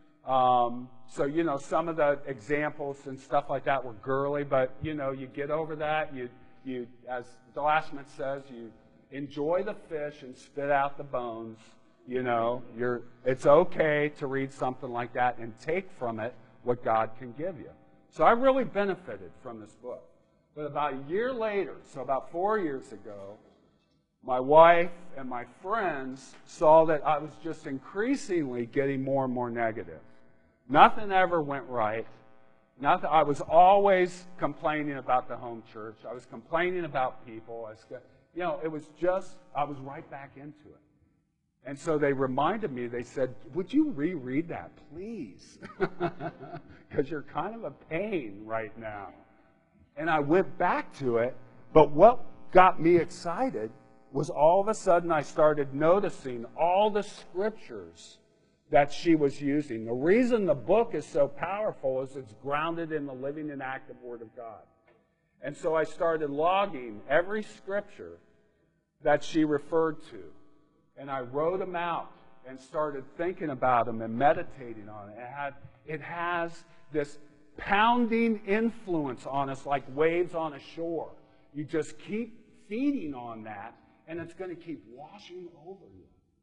Um, so, you know, some of the examples and stuff like that were girly, but, you know, you get over that. You, you, as Glassman says, you enjoy the fish and spit out the bones. You know, you're, it's okay to read something like that and take from it what God can give you. So I really benefited from this book. But about a year later, so about four years ago, my wife and my friends saw that I was just increasingly getting more and more negative. Nothing ever went right. Nothing, I was always complaining about the home church. I was complaining about people. I was, you know, it was just, I was right back into it. And so they reminded me, they said, would you reread that, please? Because you're kind of a pain right now. And I went back to it, but what got me excited was all of a sudden I started noticing all the scriptures that she was using. The reason the book is so powerful is it's grounded in the living and active Word of God. And so I started logging every scripture that she referred to. And I wrote them out and started thinking about them and meditating on it. It, had, it has this pounding influence on us like waves on a shore. You just keep feeding on that, and it's going to keep washing over you.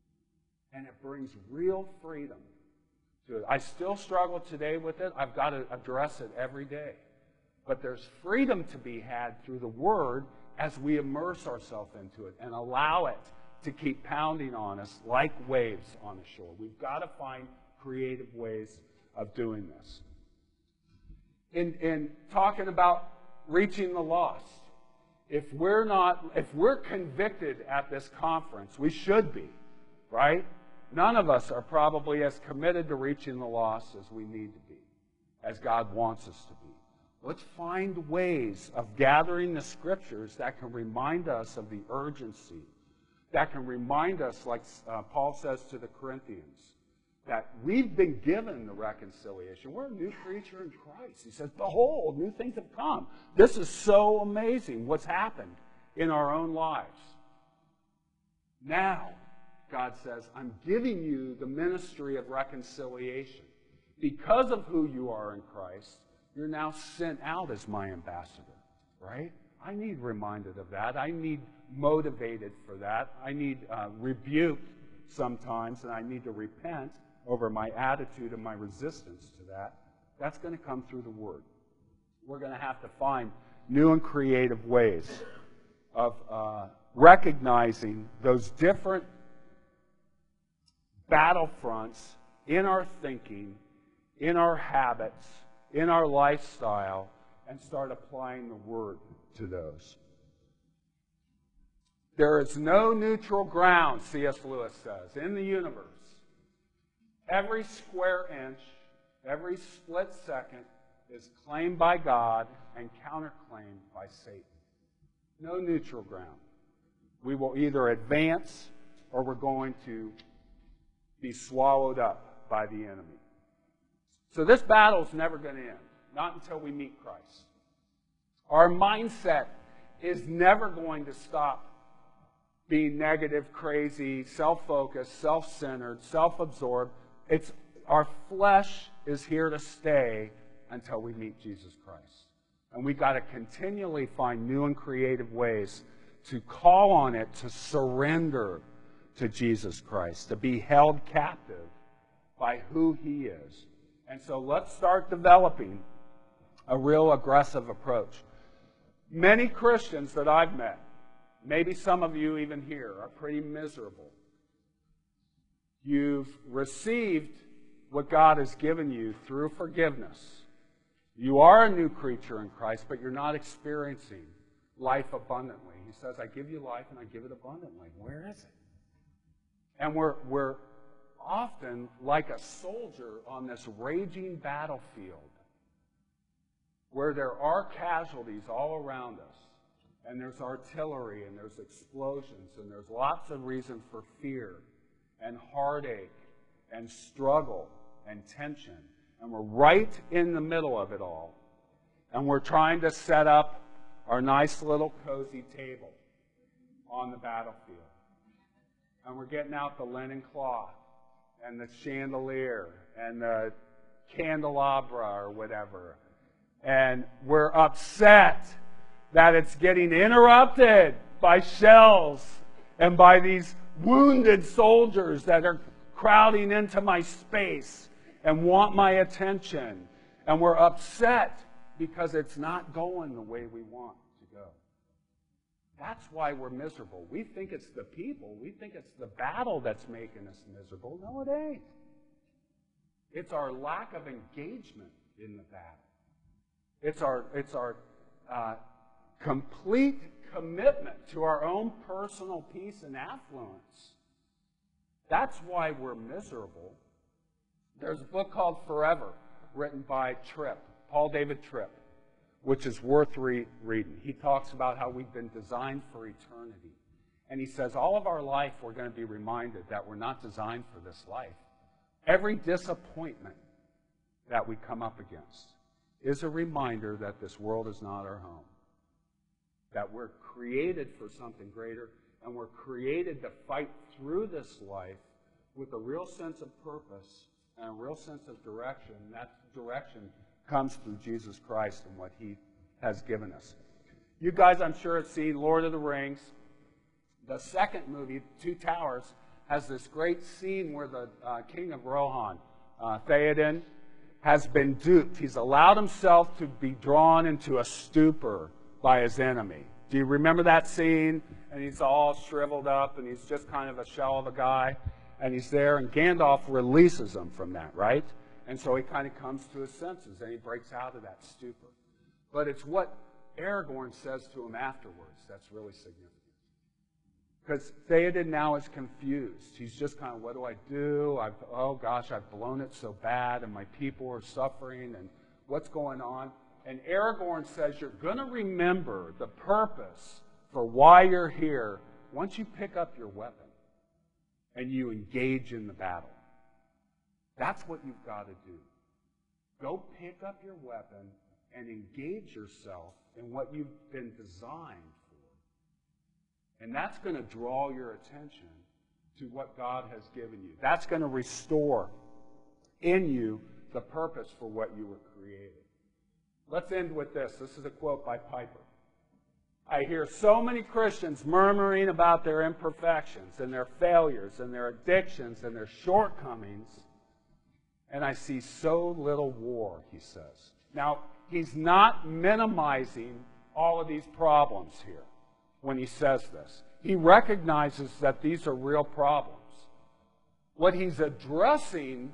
And it brings real freedom to it. I still struggle today with it. I've got to address it every day. But there's freedom to be had through the Word as we immerse ourselves into it and allow it to keep pounding on us like waves on the shore. We've got to find creative ways of doing this. In, in talking about reaching the lost, if we're not, if we're convicted at this conference, we should be, right? None of us are probably as committed to reaching the lost as we need to be, as God wants us to be. Let's find ways of gathering the scriptures that can remind us of the urgency, that can remind us, like uh, Paul says to the Corinthians, that we've been given the reconciliation. We're a new creature in Christ. He says, behold, new things have come. This is so amazing what's happened in our own lives. Now, God says, I'm giving you the ministry of reconciliation. Because of who you are in Christ, you're now sent out as my ambassador, right? I need reminded of that. I need motivated for that. I need uh, rebuked sometimes, and I need to repent over my attitude and my resistance to that. That's going to come through the Word. We're going to have to find new and creative ways of uh, recognizing those different battlefronts in our thinking in our habits, in our lifestyle, and start applying the Word to those. There is no neutral ground, C S Lewis says, in the universe. Every square inch, every split second is claimed by God and counterclaimed by Satan. No neutral ground. We will either advance or we're going to be swallowed up by the enemy. So this battle is never going to end, not until we meet Christ. Our mindset is never going to stop being negative, crazy, self-focused, self-centered, self-absorbed. It's our flesh is here to stay until we meet Jesus Christ. And we've got to continually find new and creative ways to call on it, to surrender to Jesus Christ, to be held captive by who He is. And so let's start developing a real aggressive approach. Many Christians that I've met, maybe some of you even here, are pretty miserable. You've received what God has given you through forgiveness. You are a new creature in Christ, but you're not experiencing life abundantly. He says, I give you life and I give it abundantly. Where is it? And we're, we're often like a soldier on this raging battlefield where there are casualties all around us. And there's artillery and there's explosions and there's lots of reason for fear and heartache and struggle and tension. And we're right in the middle of it all. And we're trying to set up our nice little cozy table on the battlefield. And we're getting out the linen cloth and the chandelier and the candelabra or whatever. And we're upset that it's getting interrupted by shells and by these wounded soldiers that are crowding into my space and want my attention. And we're upset because it's not going the way we want to go. That's why we're miserable. We think it's the people. We think it's the battle that's making us miserable. No, it ain't. It's our lack of engagement in the battle. It's our, it's our uh, complete commitment to our own personal peace and affluence. That's why we're miserable. There's a book called Forever, written by Tripp, Paul David Tripp, which is worth re- reading. He talks about how we've been designed for eternity. And he says all of our life we're going to be reminded that we're not designed for this life. Every disappointment that we come up against is a reminder that this world is not our home. That we're created for something greater, and we're created to fight through this life with a real sense of purpose and a real sense of direction. And that direction comes through Jesus Christ and what He has given us. You guys, I'm sure, have seen Lord of the Rings. The second movie, Two Towers, has this great scene where the uh, King of Rohan, uh, Theoden, has been duped. He's allowed himself to be drawn into a stupor by his enemy. Do you remember that scene? And he's all shriveled up, and he's just kind of a shell of a guy. And he's there, and Gandalf releases him from that, right? And so he kind of comes to his senses, and he breaks out of that stupor. But it's what Aragorn says to him afterwards that's really significant. Because Theoden now is confused. He's just kind of, what do I do? I've, oh, gosh, I've blown it so bad, and my people are suffering, and what's going on? And Aragorn says, you're going to remember the purpose for why you're here once you pick up your weapon and you engage in the battle. That's what you've got to do. Go pick up your weapon and engage yourself in what you've been designed for. And that's going to draw your attention to what God has given you. That's going to restore in you the purpose for what you were created. Let's end with this. This is a quote by Piper. I hear so many Christians murmuring about their imperfections and their failures and their addictions and their shortcomings, and I see so little war, he says. Now, he's not minimizing all of these problems here when he says this. He recognizes that these are real problems. What he's addressing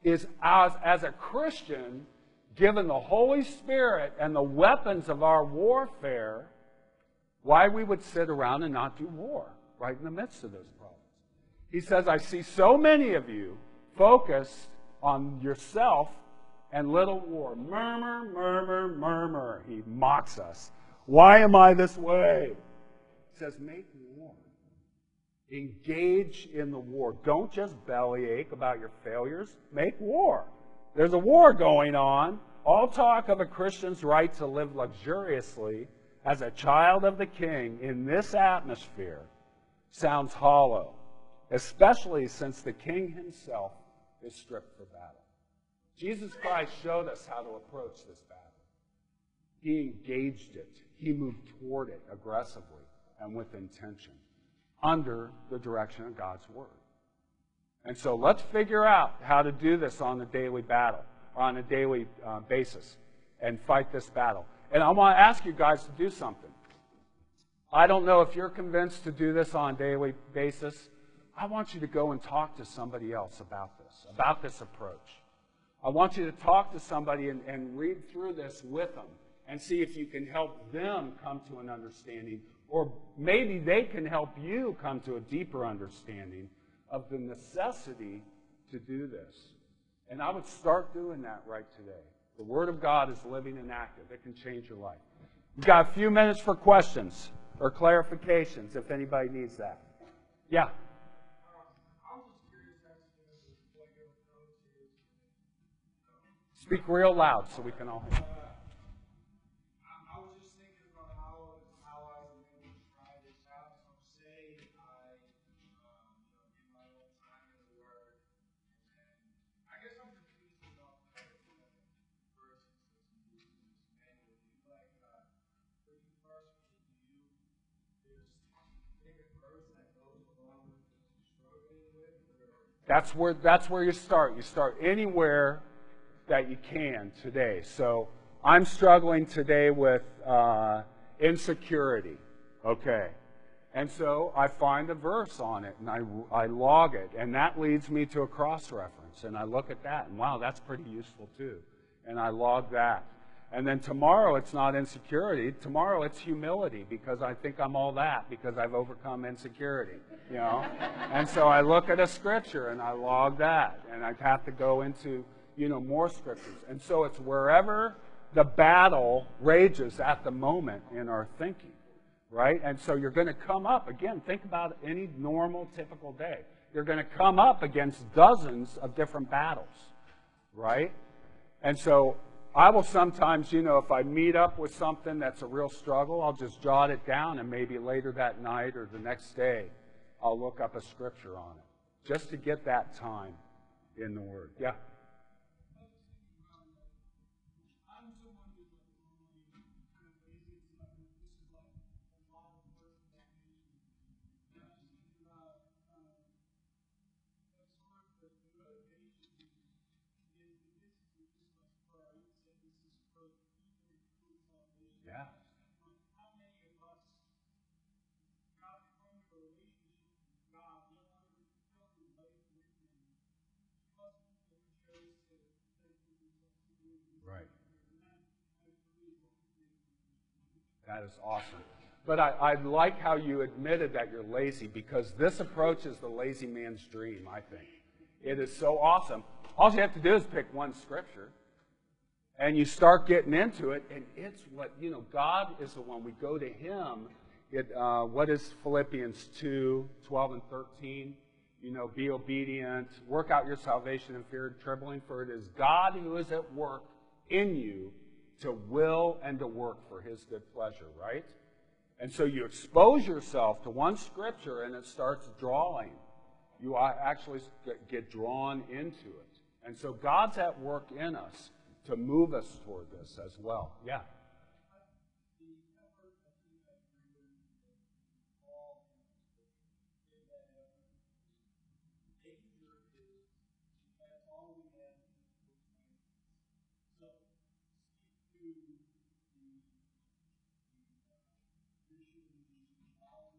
is as, as a Christian, given the Holy Spirit and the weapons of our warfare, why we would sit around and not do war right in the midst of those problems. He says, I see so many of you focused on yourself and little war. Murmur, murmur, murmur. He mocks us. Why am I this way? He says, make war. Engage in the war. Don't just bellyache about your failures. Make war. There's a war going on. All talk of a Christian's right to live luxuriously as a child of the King in this atmosphere sounds hollow, especially since the King himself is stripped for battle. Jesus Christ showed us how to approach this battle. He engaged it. He moved toward it aggressively and with intention under the direction of God's Word. And so let's figure out how to do this on a daily battle, or on a daily uh, basis, and fight this battle. And I want to ask you guys to do something. I don't know if you're convinced to do this on a daily basis. I want you to go and talk to somebody else about this, about this approach. I want you to talk to somebody and, and read through this with them and see if you can help them come to an understanding, or maybe they can help you come to a deeper understanding of the necessity to do this. And I would start doing that right today. The Word of God is living and active. It can change your life. We've got a few minutes for questions or clarifications if anybody needs that. Yeah? Speak real loud so we can all hear. That's where, that's where you start. You start anywhere that you can today. So I'm struggling today with uh, insecurity. Okay. And so I find a verse on it, and I, I log it. And that leads me to a cross-reference. And I look at that, and wow, that's pretty useful too. And I log that. And then tomorrow it's not insecurity. Tomorrow it's humility, because I think I'm all that because I've overcome insecurity, you know. And so I look at a scripture and I log that, and I have to go into, you know, more scriptures. And so it's wherever the battle rages at the moment in our thinking, right? And so you're going to come up, again, think about any normal, typical day. You're going to come up against dozens of different battles, right? And so I will sometimes, you know, if I meet up with something that's a real struggle, I'll just jot it down, and maybe later that night or the next day, I'll look up a scripture on it, just to get that time in the Word. Yeah? Yeah. Right. That is awesome. But I, I like how you admitted that you're lazy, because this approach is the lazy man's dream, I think. It is so awesome. All you have to do is pick one scripture, and you start getting into it, and it's what, you know, God is the one. We go to Him. It, uh, what is Philippians two, twelve and thirteen? You know, be obedient, work out your salvation in fear and trembling, for it is God who is at work in you to will and to work for His good pleasure, right? And so you expose yourself to one scripture, and it starts drawing. You actually get drawn into it. And so God's at work in us to move us toward this as well. Yeah.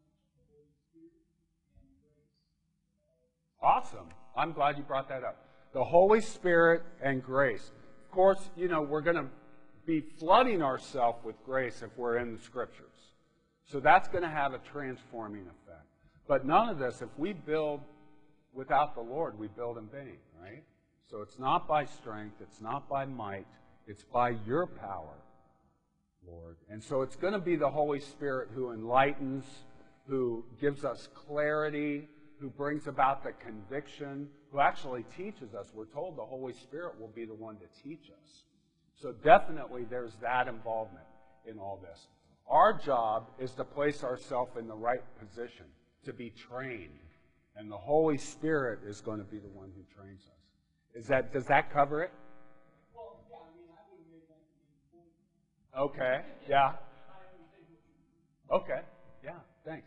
Awesome. I'm glad you brought that up. The Holy Spirit and grace. Of course, you know, we're going to be flooding ourselves with grace if we're in the Scriptures. So that's going to have a transforming effect. But none of this, if we build without the Lord, we build in vain, right? So it's not by strength, it's not by might, it's by your power, Lord. And so it's going to be the Holy Spirit who enlightens, who gives us clarity, who brings about the conviction, who actually teaches us. We're told the Holy Spirit will be the one to teach us. So definitely there's that involvement in all this. Our job is to place ourselves in the right position, to be trained. And the Holy Spirit is going to be the one who trains us. Is that, does that cover it? Okay, yeah. Okay, yeah, thanks.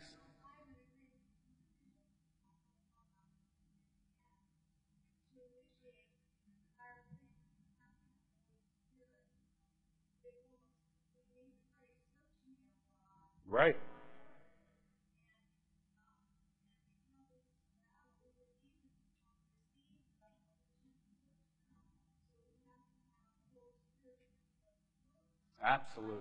Right. Absolutely.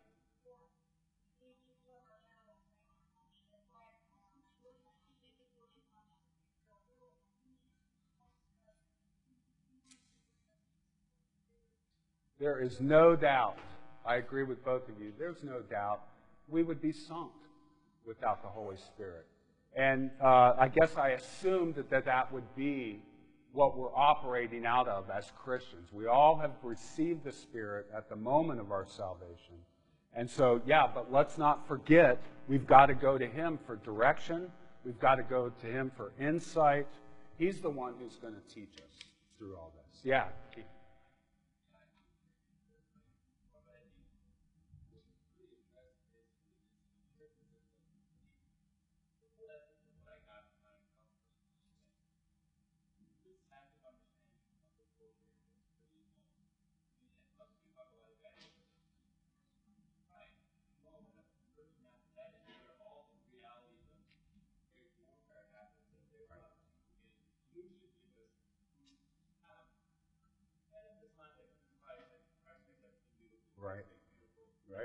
There is no doubt, I agree with both of you, there's no doubt we would be sunk without the Holy Spirit. And uh, I guess I assumed that, that that would be what we're operating out of as Christians. We all have received the Spirit at the moment of our salvation. And so, yeah, but let's not forget, we've got to go to Him for direction. We've got to go to Him for insight. He's the one who's going to teach us through all this. Yeah, Keith. Right. Right.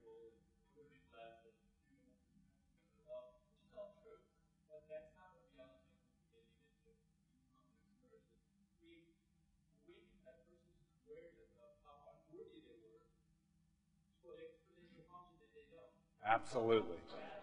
Absolutely.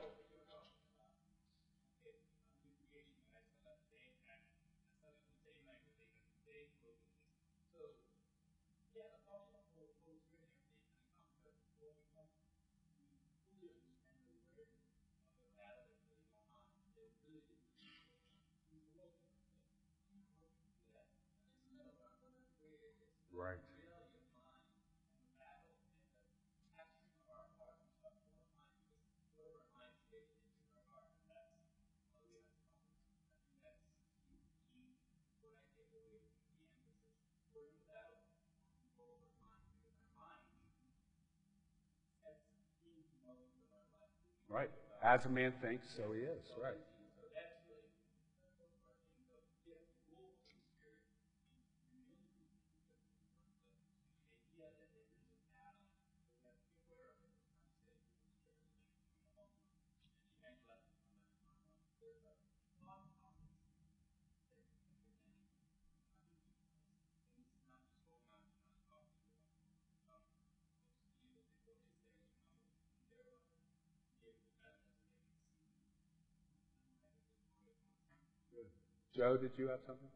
Right. Right. As a man thinks, so he is. Right. Joe, did you have something?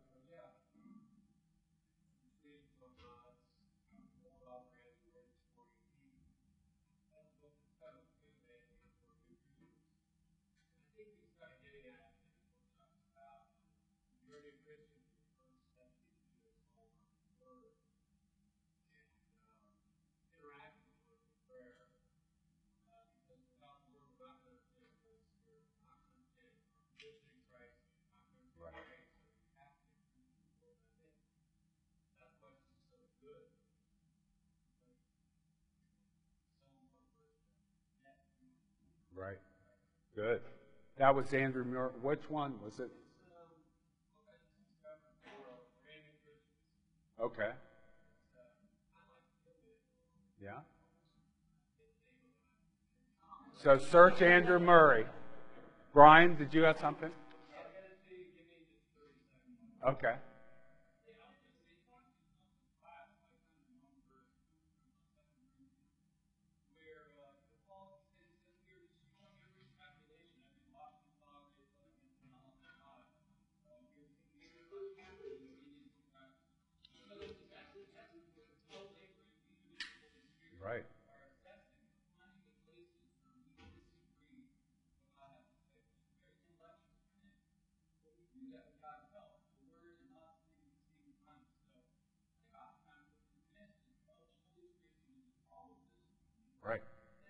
Right. Good. That was Andrew Muir. Which one was it? Okay. Yeah. So search Andrew Murray. Brian, did you have something? Okay. Right. Right.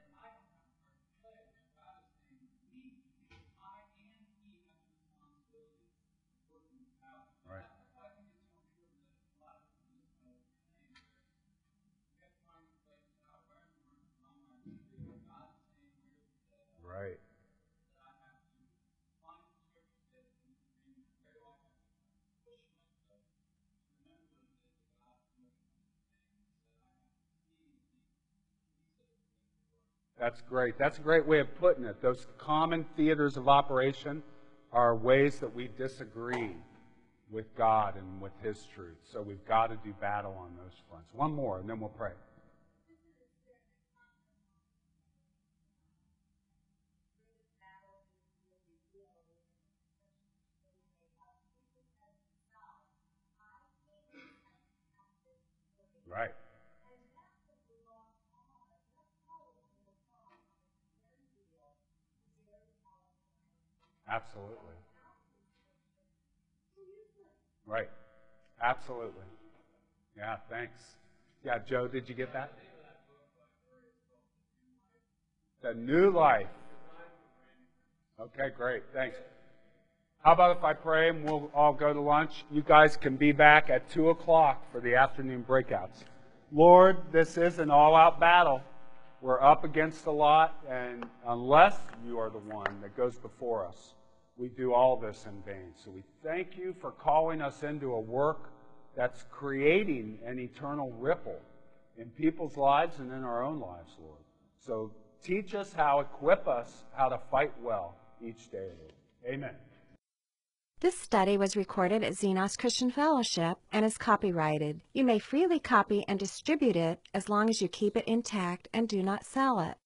Right. Right. That's great. That's a great way of putting it. Those common theaters of operation are ways that we disagree with God and with His truth. So we've got to do battle on those fronts. One more, and then we'll pray. Right. Absolutely. Right. Absolutely. Yeah, thanks. Yeah, Joe, did you get that? The New Life. Okay, great. Thanks. How about if I pray and we'll all go to lunch? You guys can be back at two o'clock for the afternoon breakouts. Lord, this is an all-out battle. We're up against a lot, and unless you are the one that goes before us, we do all this in vain. So we thank you for calling us into a work that's creating an eternal ripple in people's lives and in our own lives, Lord. So teach us how, equip us how to fight well each day, Lord. Amen. This study was recorded at Xenos Christian Fellowship and is copyrighted. You may freely copy and distribute it as long as you keep it intact and do not sell it.